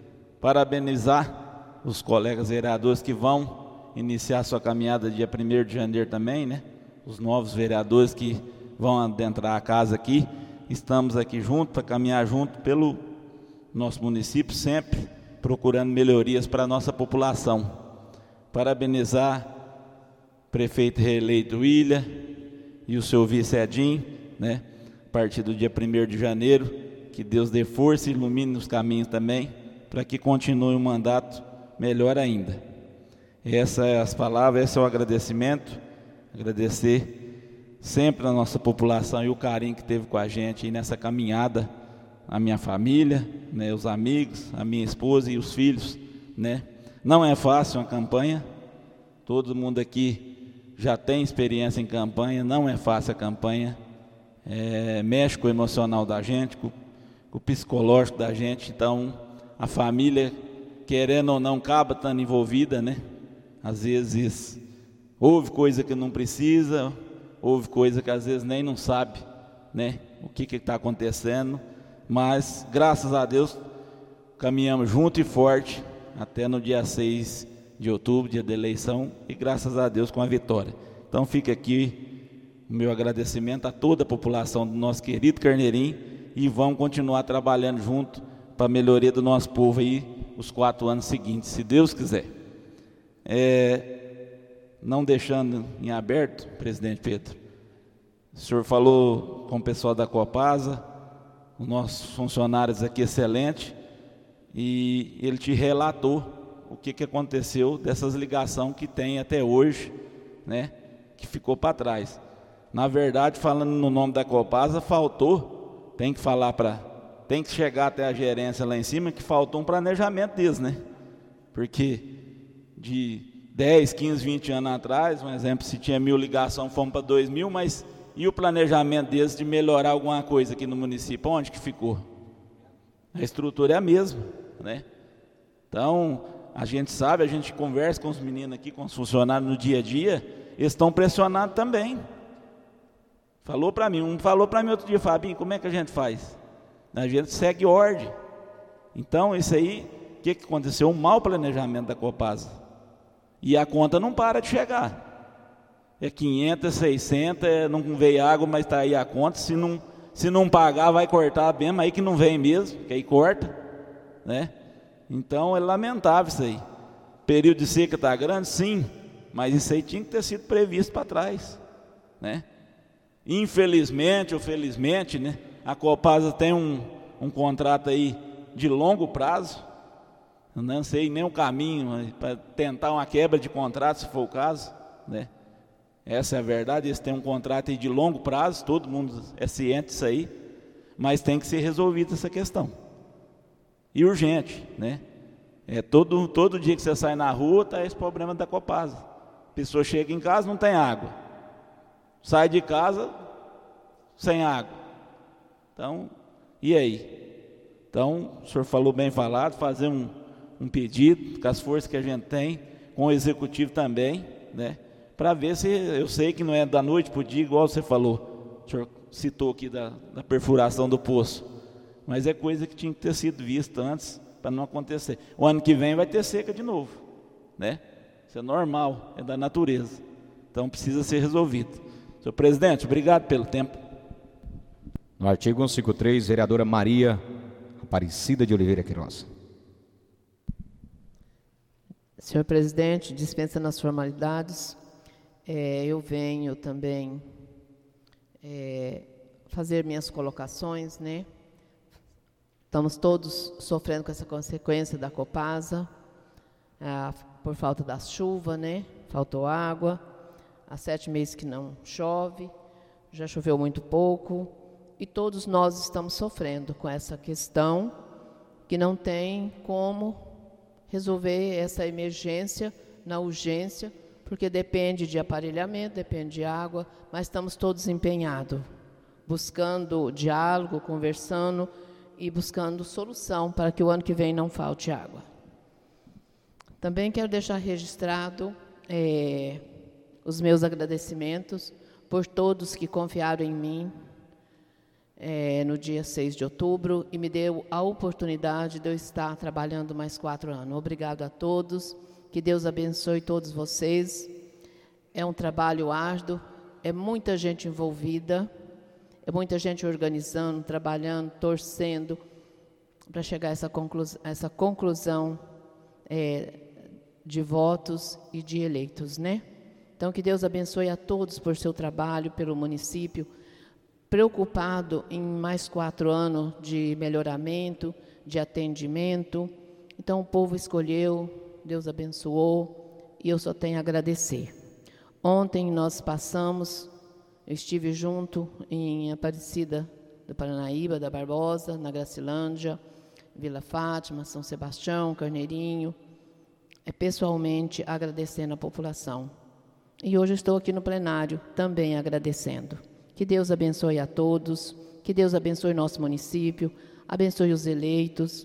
Parabenizar os colegas vereadores que vão iniciar sua caminhada dia primeiro de janeiro também, né? Os novos vereadores que vão adentrar a casa aqui. Estamos aqui juntos para caminhar junto pelo nosso município, sempre procurando melhorias para a nossa população. Parabenizar o prefeito reeleito William e o seu vice Edinho, né? A partir do dia primeiro de janeiro, que Deus dê força e ilumine os caminhos também, para que continue o mandato melhor ainda. Essas são as palavras, esse é o agradecimento, agradecer sempre a nossa população e o carinho que teve com a gente aí nessa caminhada, a minha família, né, os amigos, a minha esposa e os filhos, né? Não é fácil uma campanha, todo mundo aqui já tem experiência em campanha, não é fácil a campanha, é, mexe com o emocional da gente, com, com o psicológico da gente, então a família, querendo ou não, acaba estando envolvida, né? Às vezes houve coisa que não precisa, houve coisa que às vezes nem não sabe, né? O que está acontecendo, Mas, graças a Deus, caminhamos junto e forte até no dia seis de outubro, dia da eleição, e graças a Deus com a vitória. Então fica aqui o meu agradecimento a toda a população do nosso querido Carneirinho, e vamos continuar trabalhando junto para a melhoria do nosso povo aí os quatro anos seguintes, se Deus quiser. É, não deixando em aberto, presidente Pedro, o senhor falou com o pessoal da Copasa, os nossos funcionários aqui excelentes, e ele te relatou o que, que aconteceu dessas ligações que tem até hoje, né, que ficou para trás. Na verdade, falando no nome da Copasa, faltou, tem que falar para, tem que chegar até a gerência lá em cima, que faltou um planejamento deles, né? Porque de dez, quinze, vinte anos atrás, um exemplo, se tinha mil ligações, fomos para dois mil, mas e o planejamento deles de melhorar alguma coisa aqui no município, onde que ficou? A estrutura é a mesma, né? Então, a gente sabe, a gente conversa com os meninos aqui, com os funcionários no dia a dia, eles estão pressionados também. Falou para mim, um falou para mim outro dia, Fabinho, como é que a gente faz? A gente segue ordem. Então, isso aí, o que, que aconteceu? Um mau planejamento da Copasa. E a conta não para de chegar. É quinhentos, seiscentos, é, não veio água, mas está aí a conta. Se não, se não pagar, vai cortar mesmo, aí que não vem mesmo, que aí corta, né? Então, é lamentável isso aí. Período de seca está grande? Sim, mas isso aí tinha que ter sido previsto para trás, né? Infelizmente ou felizmente, né, a Copasa tem um, um contrato aí de longo prazo. Eu não sei nem o caminho para tentar uma quebra de contrato, se for o caso, né? Essa é a verdade, eles têm um contrato aí de longo prazo, todo mundo é ciente disso aí, mas tem que ser resolvida essa questão. E urgente, né? É, todo, todo dia que você sai na rua, está esse problema da Copasa. A pessoa chega em casa, não tem água. Sai de casa sem água. Então, e aí? Então, o senhor falou bem falado, fazer um, um pedido, com as forças que a gente tem, com o executivo também, né? Para ver se, eu sei que não é da noite para o dia, igual você falou, o senhor citou aqui da, da perfuração do poço, mas é coisa que tinha que ter sido vista antes, para não acontecer. O ano que vem vai ter seca de novo, né? Isso é normal, é da natureza. Então precisa ser resolvido. Senhor presidente, obrigado pelo tempo. No artigo cento e cinquenta e três, vereadora Maria Aparecida de Oliveira Queiroz. Senhor presidente, dispensa nas formalidades. É, eu venho também é, fazer minhas colocações, né? Estamos todos sofrendo com essa consequência da Copasa, ah, por falta da chuva, né? Faltou água, há sete meses que não chove, já choveu muito pouco, e todos nós estamos sofrendo com essa questão, que não tem como resolver essa emergência na urgência, porque depende de aparelhamento, depende de água, mas estamos todos empenhados, buscando diálogo, conversando, e buscando solução para que o ano que vem não falte água. Também quero deixar registrado é, os meus agradecimentos por todos que confiaram em mim é, no dia seis de outubro e me deu a oportunidade de eu estar trabalhando mais quatro anos. Obrigado a todos, que Deus abençoe todos vocês. É um trabalho árduo, é muita gente envolvida, é muita gente organizando, trabalhando, torcendo para chegar a essa conclusão, essa conclusão é, de votos e de eleitos, né? Então, que Deus abençoe a todos por seu trabalho, pelo município, preocupado em mais quatro anos de melhoramento, de atendimento. Então, o povo escolheu, Deus abençoou, e eu só tenho a agradecer. Ontem nós passamos... Eu estive junto em Aparecida do Paranaíba, da Barbosa, na Gracilândia, Vila Fátima, São Sebastião, Carneirinho, é, pessoalmente agradecendo a população. E hoje estou aqui no plenário também agradecendo. Que Deus abençoe a todos, que Deus abençoe nosso município, abençoe os eleitos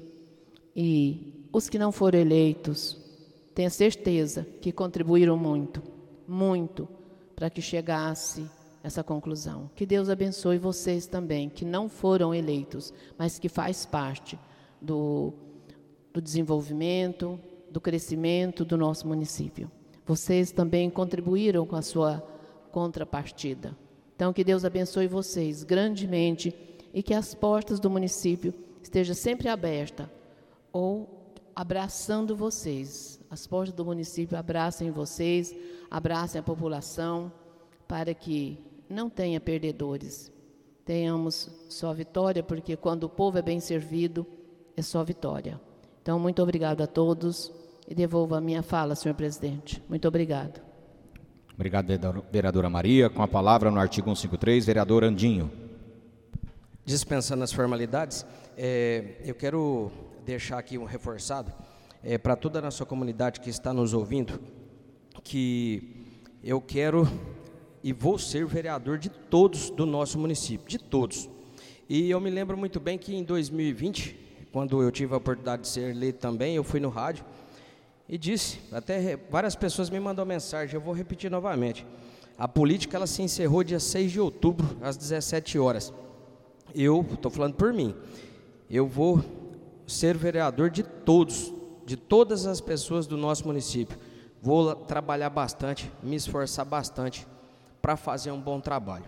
e os que não foram eleitos, tenha certeza que contribuíram muito, muito, para que chegasse essa conclusão. Que Deus abençoe vocês também, que não foram eleitos, mas que faz parte do, do desenvolvimento, do crescimento do nosso município. Vocês também contribuíram com a sua contrapartida. Então, que Deus abençoe vocês grandemente e que as portas do município estejam sempre abertas ou abraçando vocês. As portas do município abracem vocês, abracem a população, para que não tenha perdedores. Tenhamos só vitória, porque quando o povo é bem servido, é só vitória. Então, muito obrigado a todos e devolvo a minha fala, senhor presidente. Muito obrigado. Obrigado, vereadora Maria. Com a palavra no artigo cento e cinquenta e três, vereador Andinho. Dispensando as formalidades, é, eu quero deixar aqui um reforçado é, para toda a nossa comunidade que está nos ouvindo, que eu quero e vou ser vereador de todos do nosso município, de todos. E eu me lembro muito bem que em dois mil e vinte, quando eu tive a oportunidade de ser eleito também, eu fui no rádio e disse, até várias pessoas me mandaram mensagem, eu vou repetir novamente. A política ela se encerrou dia seis de outubro, às dezessete horas. Eu, estou falando por mim, eu vou ser vereador de todos, de todas as pessoas do nosso município. Vou trabalhar bastante, me esforçar bastante para fazer um bom trabalho.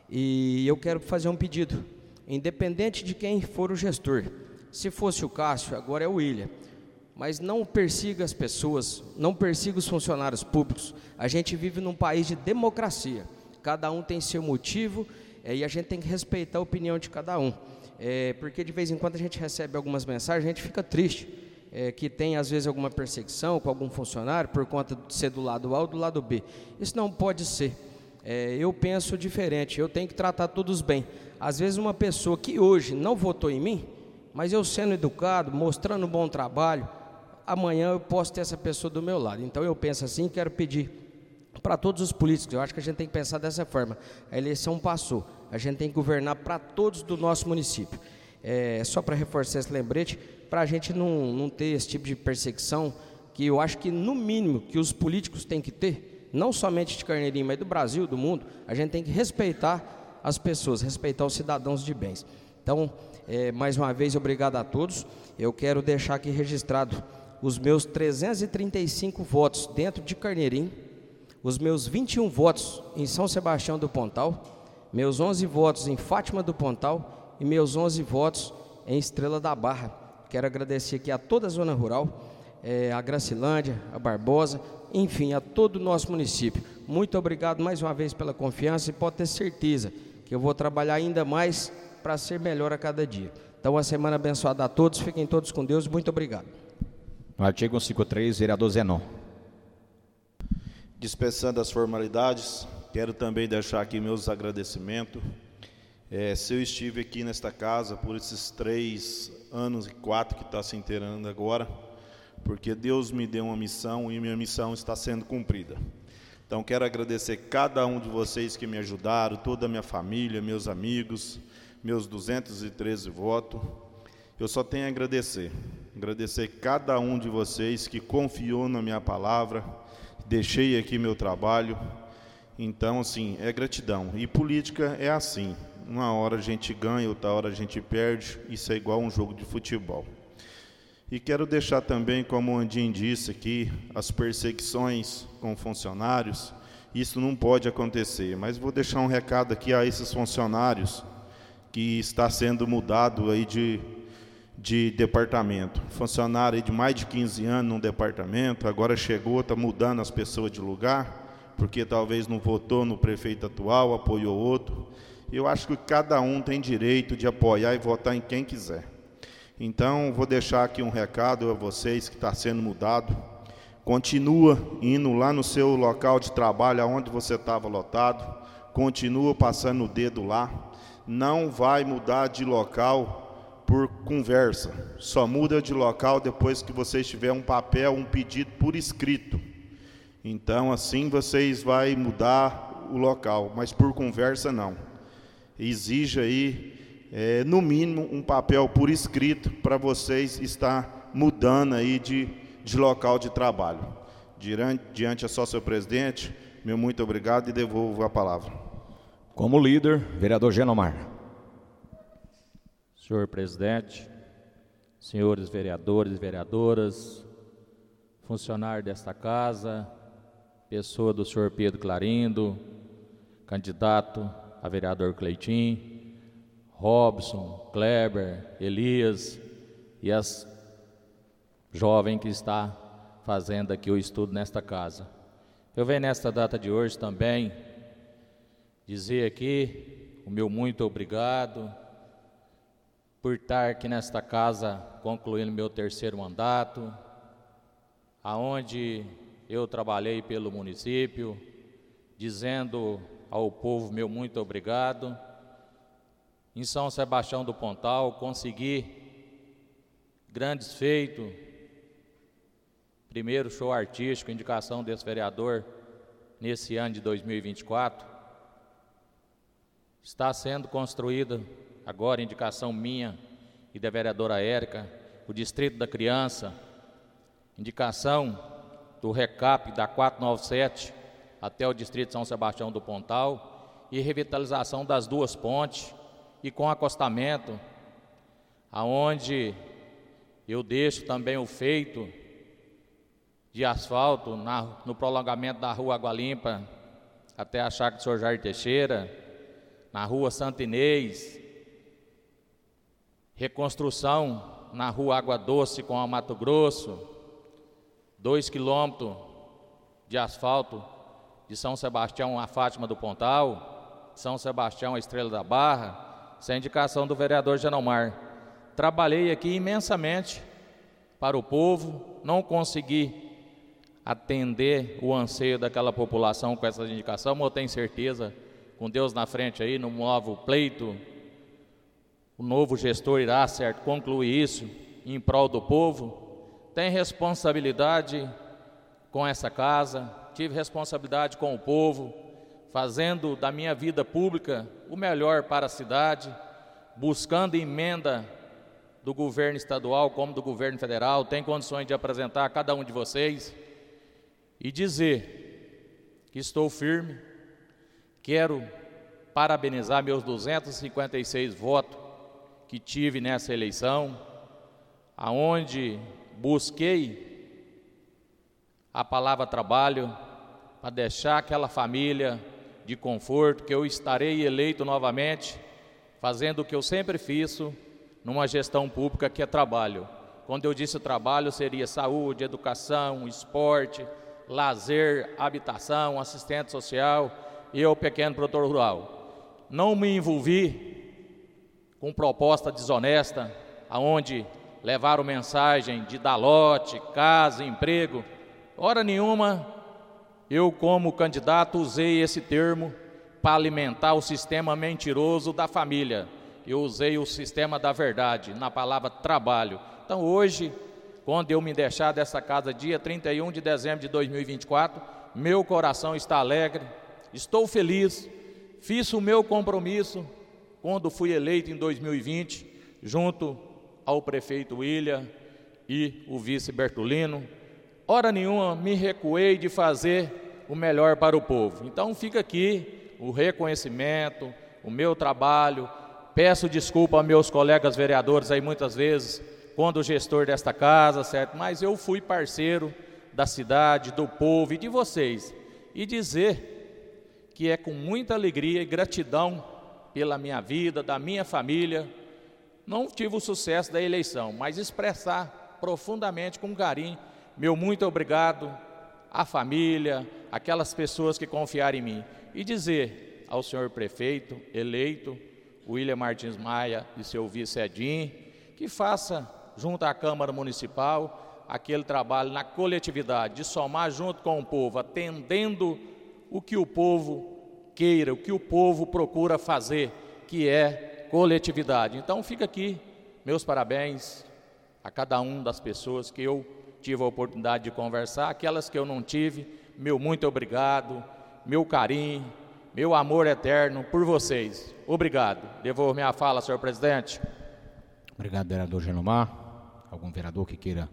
E eu quero fazer um pedido, independente de quem for o gestor. Se fosse o Cássio, agora é o William. Mas não persiga as pessoas, não persiga os funcionários públicos. A gente vive num país de democracia. Cada um tem seu motivo é, e a gente tem que respeitar a opinião de cada um. É, porque de vez em quando a gente recebe algumas mensagens, a gente fica triste. É, que tem às vezes alguma perseguição com algum funcionário por conta de ser do lado A ou do lado B. Isso não pode ser. É, eu penso diferente, eu tenho que tratar todos bem. Às vezes uma pessoa que hoje não votou em mim, mas eu sendo educado, mostrando um bom trabalho, amanhã eu posso ter essa pessoa do meu lado. Então eu penso assim, quero pedir para todos os políticos, eu acho que a gente tem que pensar dessa forma. A eleição passou, a gente tem que governar para todos do nosso município. É, só para reforçar esse lembrete, para a gente não, não ter esse tipo de perseguição, que eu acho que no mínimo que os políticos têm que ter, não somente de Carneirinho, mas do Brasil, do mundo, a gente tem que respeitar as pessoas, respeitar os cidadãos de bens. Então, é, mais uma vez, obrigado a todos. Eu quero deixar aqui registrado os meus trezentos e trinta e cinco votos dentro de Carneirinho, os meus vinte e um votos em São Sebastião do Pontal, meus onze votos em Fátima do Pontal e meus onze votos em Estrela da Barra. Quero agradecer aqui a toda a zona rural, é, a Gracilândia, a Barbosa, enfim, a todo o nosso município. Muito obrigado mais uma vez pela confiança e pode ter certeza que eu vou trabalhar ainda mais para ser melhor a cada dia. Então, uma semana abençoada a todos, fiquem todos com Deus, muito obrigado. No artigo cento e cinquenta e três, vereador Zenon. Dispensando as formalidades, quero também deixar aqui meus agradecimentos. É, se eu estive aqui nesta casa por esses três anos e quatro que está se inteirando agora, porque Deus me deu uma missão e minha missão está sendo cumprida. Então, quero agradecer cada um de vocês que me ajudaram, toda a minha família, meus amigos, meus duzentos e treze votos. Eu só tenho a agradecer, agradecer cada um de vocês que confiou na minha palavra, deixei aqui meu trabalho. Então, assim, é gratidão. E política é assim, uma hora a gente ganha, outra hora a gente perde, isso é igual um jogo de futebol. E quero deixar também, como o Andinho disse aqui, as perseguições com funcionários, isso não pode acontecer, mas vou deixar um recado aqui a esses funcionários que está sendo mudado aí de, de departamento. Funcionário aí de mais de quinze anos num departamento, agora chegou, está mudando as pessoas de lugar, porque talvez não votou no prefeito atual, apoiou outro. Eu acho que cada um tem direito de apoiar e votar em quem quiser. Então, vou deixar aqui um recado a vocês que está sendo mudado. Continua indo lá no seu local de trabalho, onde você estava lotado. Continua passando o dedo lá. Não vai mudar de local por conversa. Só muda de local depois que vocês tiverem um papel, um pedido por escrito. Então, assim vocês vão mudar o local, mas por conversa não. Exija aí, é, no mínimo, um papel por escrito para vocês estar mudando aí de, de local de trabalho. Diante, diante a só seu presidente, meu muito obrigado e devolvo a palavra. Como líder, vereador Genomar. Senhor presidente, senhores vereadores e vereadoras, funcionário desta casa, pessoa do senhor Pedro Clarindo, candidato a vereador Cleitinho, Robson, Kleber, Elias e as jovens que está fazendo aqui o estudo nesta casa. Eu venho nesta data de hoje também dizer aqui o meu muito obrigado por estar aqui nesta casa concluindo meu terceiro mandato, aonde eu trabalhei pelo município, dizendo ao povo meu muito obrigado. Em São Sebastião do Pontal consegui grandes feitos. Primeiro show artístico, indicação desse vereador nesse ano de dois mil e vinte e quatro. Está sendo construída agora, indicação minha e da vereadora Érica, o Distrito da Criança, indicação do recap da quatrocentos e noventa e sete até o Distrito de São Sebastião do Pontal e revitalização das duas pontes e com acostamento, aonde eu deixo também o feito de asfalto na, no prolongamento da rua Água Limpa até a chácara do senhor Jair Teixeira, na rua Santo Inês, reconstrução na rua Água Doce com a Mato Grosso, dois quilômetros de asfalto de São Sebastião a Fátima do Pontal, São Sebastião a Estrela da Barra, essa é a indicação do vereador Genomar. Trabalhei aqui imensamente para o povo, não consegui atender o anseio daquela população com essa indicação, mas eu tenho certeza, com Deus na frente aí, no novo pleito, o novo gestor irá, certo, concluir isso em prol do povo. Tem responsabilidade com essa casa, tive responsabilidade com o povo, fazendo da minha vida pública o melhor para a cidade, buscando emenda do governo estadual como do governo federal. Tenho condições de apresentar a cada um de vocês e dizer que estou firme. Quero parabenizar meus duzentos e cinquenta e seis votos que tive nessa eleição, aonde busquei a palavra trabalho para deixar aquela família de conforto, que eu estarei eleito novamente, fazendo o que eu sempre fiz numa gestão pública, que é trabalho. Quando eu disse trabalho, seria saúde, educação, esporte, lazer, habitação, assistente social e eu, pequeno produtor rural. Não me envolvi com proposta desonesta, aonde levaram mensagem de dar lote, casa, emprego. Hora nenhuma, eu como candidato usei esse termo para alimentar o sistema mentiroso da família. Eu usei o sistema da verdade, na palavra trabalho. Então hoje, quando eu me deixar dessa casa, dia trinta e um de dezembro de dois mil e vinte e quatro, meu coração está alegre, estou feliz, fiz o meu compromisso quando fui eleito em dois mil e vinte, junto ao prefeito William e o vice Bertolino. Hora nenhuma me recuei de fazer o melhor para o povo. Então fica aqui o reconhecimento, o meu trabalho. Peço desculpa a meus colegas vereadores aí muitas vezes, quando o gestor desta casa, certo? Mas eu fui parceiro da cidade, do povo e de vocês. E dizer que é com muita alegria e gratidão pela minha vida, da minha família. Não tive o sucesso da eleição, mas expressar profundamente, com carinho, meu muito obrigado à família, aquelas pessoas que confiaram em mim. E dizer ao senhor prefeito eleito, William Martins Maia e seu vice Edinho, que faça junto à Câmara Municipal aquele trabalho na coletividade, de somar junto com o povo, atendendo o que o povo queira, o que o povo procura fazer, que é coletividade. Então fica aqui meus parabéns a cada uma das pessoas que eu tive a oportunidade de conversar, aquelas que eu não tive, meu muito obrigado, meu carinho, meu amor eterno por vocês. Obrigado. Devolvo minha fala, senhor presidente. Obrigado, vereador Genomar. Algum vereador que queira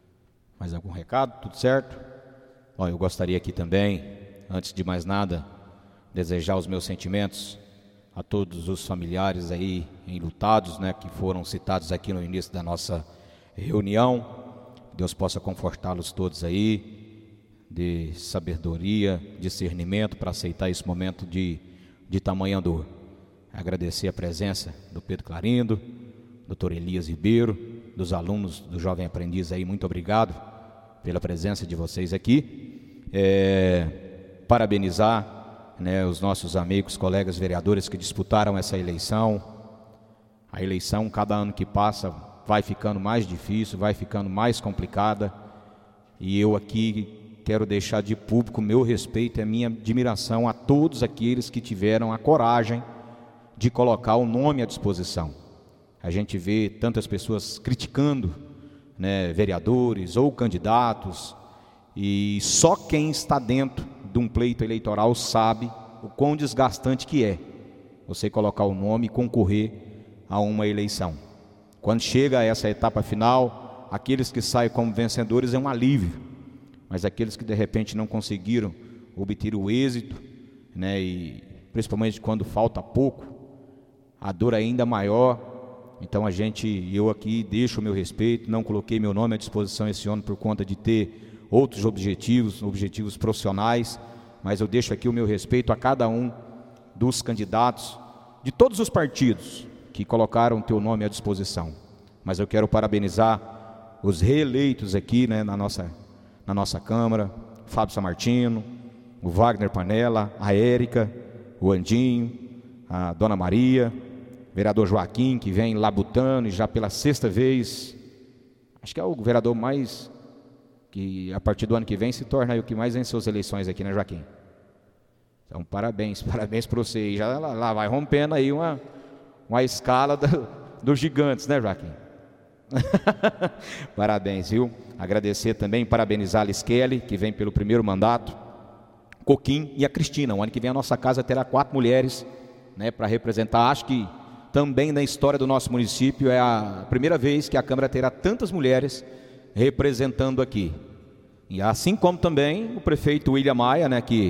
mais algum recado? Tudo certo? Ó, eu gostaria aqui também, antes de mais nada, desejar os meus sentimentos a todos os familiares aí enlutados, né, que foram citados aqui no início da nossa reunião. Deus possa confortá-los todos aí, de sabedoria, discernimento para aceitar esse momento de, de tamanha dor. Agradecer a presença do Pedro Clarindo, doutor Elias Ribeiro, dos alunos do Jovem Aprendiz aí, muito obrigado pela presença de vocês aqui. É, parabenizar, né, os nossos amigos, colegas vereadores que disputaram essa eleição. A eleição, cada ano que passa, vai ficando mais difícil, vai ficando mais complicada, e eu aqui quero deixar de público meu respeito e a minha admiração a todos aqueles que tiveram a coragem de colocar o nome à disposição. A gente vê tantas pessoas criticando, né, vereadores ou candidatos, e só quem está dentro de um pleito eleitoral sabe o quão desgastante que é você colocar o nome e concorrer a uma eleição. Quando chega a essa etapa final, aqueles que saem como vencedores é um alívio, mas aqueles que de repente não conseguiram obter o êxito, né, e principalmente quando falta pouco, a dor é ainda maior. Então a gente, eu aqui deixo o meu respeito, não coloquei meu nome à disposição esse ano por conta de ter outros objetivos, objetivos profissionais, mas eu deixo aqui o meu respeito a cada um dos candidatos de todos os partidos que colocaram o teu nome à disposição. Mas eu quero parabenizar os reeleitos aqui, né, na nossa, na nossa Câmara, Fábio Samartino, o Wagner Panella, a Érica, o Andinho, a Dona Maria, o vereador Joaquim, que vem labutando e já pela sexta vez, acho que é o vereador mais, que a partir do ano que vem se torna aí o que mais venceu as eleições aqui, né, Joaquim? Então, parabéns, parabéns para você. E já lá, lá vai rompendo aí uma, uma escala do, dos gigantes, né, Joaquim? Parabéns, viu? Agradecer também, parabenizar a Alice Kelly, que vem pelo primeiro mandato, Coquim e a Cristina. O ano que vem a nossa casa terá quatro mulheres, né, para representar. Acho que também na história do nosso município é a primeira vez que a Câmara terá tantas mulheres representando aqui. E assim como também o prefeito William Maia, né, que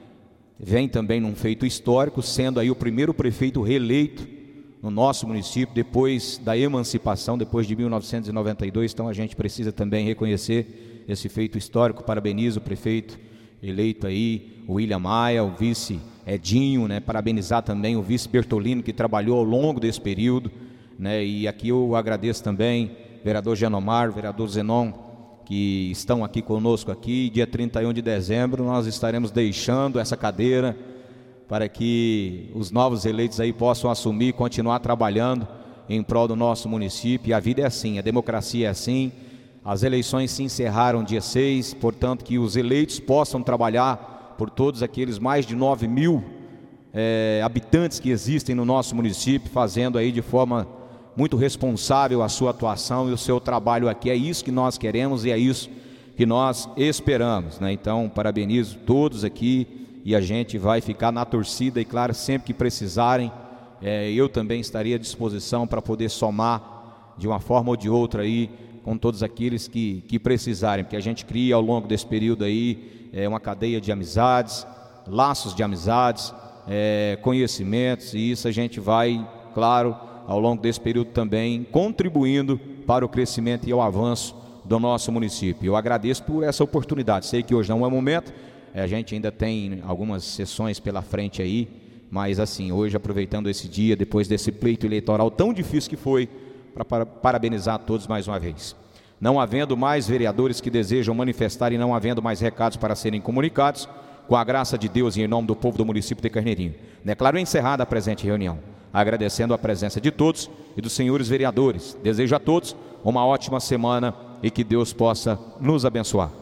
vem também num feito histórico, sendo aí o primeiro prefeito reeleito no nosso município depois da emancipação, depois de mil novecentos e noventa e dois. Então a gente precisa também reconhecer esse feito histórico. Parabenizo o prefeito eleito aí, o William Maia, o vice Edinho, né, parabenizar também o vice Bertolino, que trabalhou ao longo desse período, né, e aqui eu agradeço também vereador Genomar, vereador Zenon, que estão aqui conosco aqui. Dia trinta e um de dezembro nós estaremos deixando essa cadeira para que os novos eleitos aí possam assumir e continuar trabalhando em prol do nosso município. E a vida é assim, a democracia é assim. As eleições se encerraram dia seis, portanto que os eleitos possam trabalhar por todos aqueles mais de nove mil é, habitantes que existem no nosso município, fazendo aí de forma muito responsável a sua atuação e o seu trabalho aqui. É isso que nós queremos e é isso que nós esperamos, né? Então, parabenizo todos aqui e a gente vai ficar na torcida e, claro, sempre que precisarem, é, eu também estaria à disposição para poder somar de uma forma ou de outra aí com todos aqueles que, que precisarem, porque a gente cria ao longo desse período aí é, uma cadeia de amizades, laços de amizades, é, conhecimentos, e isso a gente vai, claro, ao longo desse período também contribuindo para o crescimento e o avanço do nosso município. Eu agradeço por essa oportunidade. Sei que hoje não é o momento, a gente ainda tem algumas sessões pela frente aí, mas assim, hoje aproveitando esse dia, depois desse pleito eleitoral tão difícil que foi, para parabenizar a todos mais uma vez. Não havendo mais vereadores que desejam manifestar e não havendo mais recados para serem comunicados, com a graça de Deus e em nome do povo do município de Carneirinho, declaro encerrada a presente reunião, agradecendo a presença de todos e dos senhores vereadores. Desejo a todos uma ótima semana e que Deus possa nos abençoar.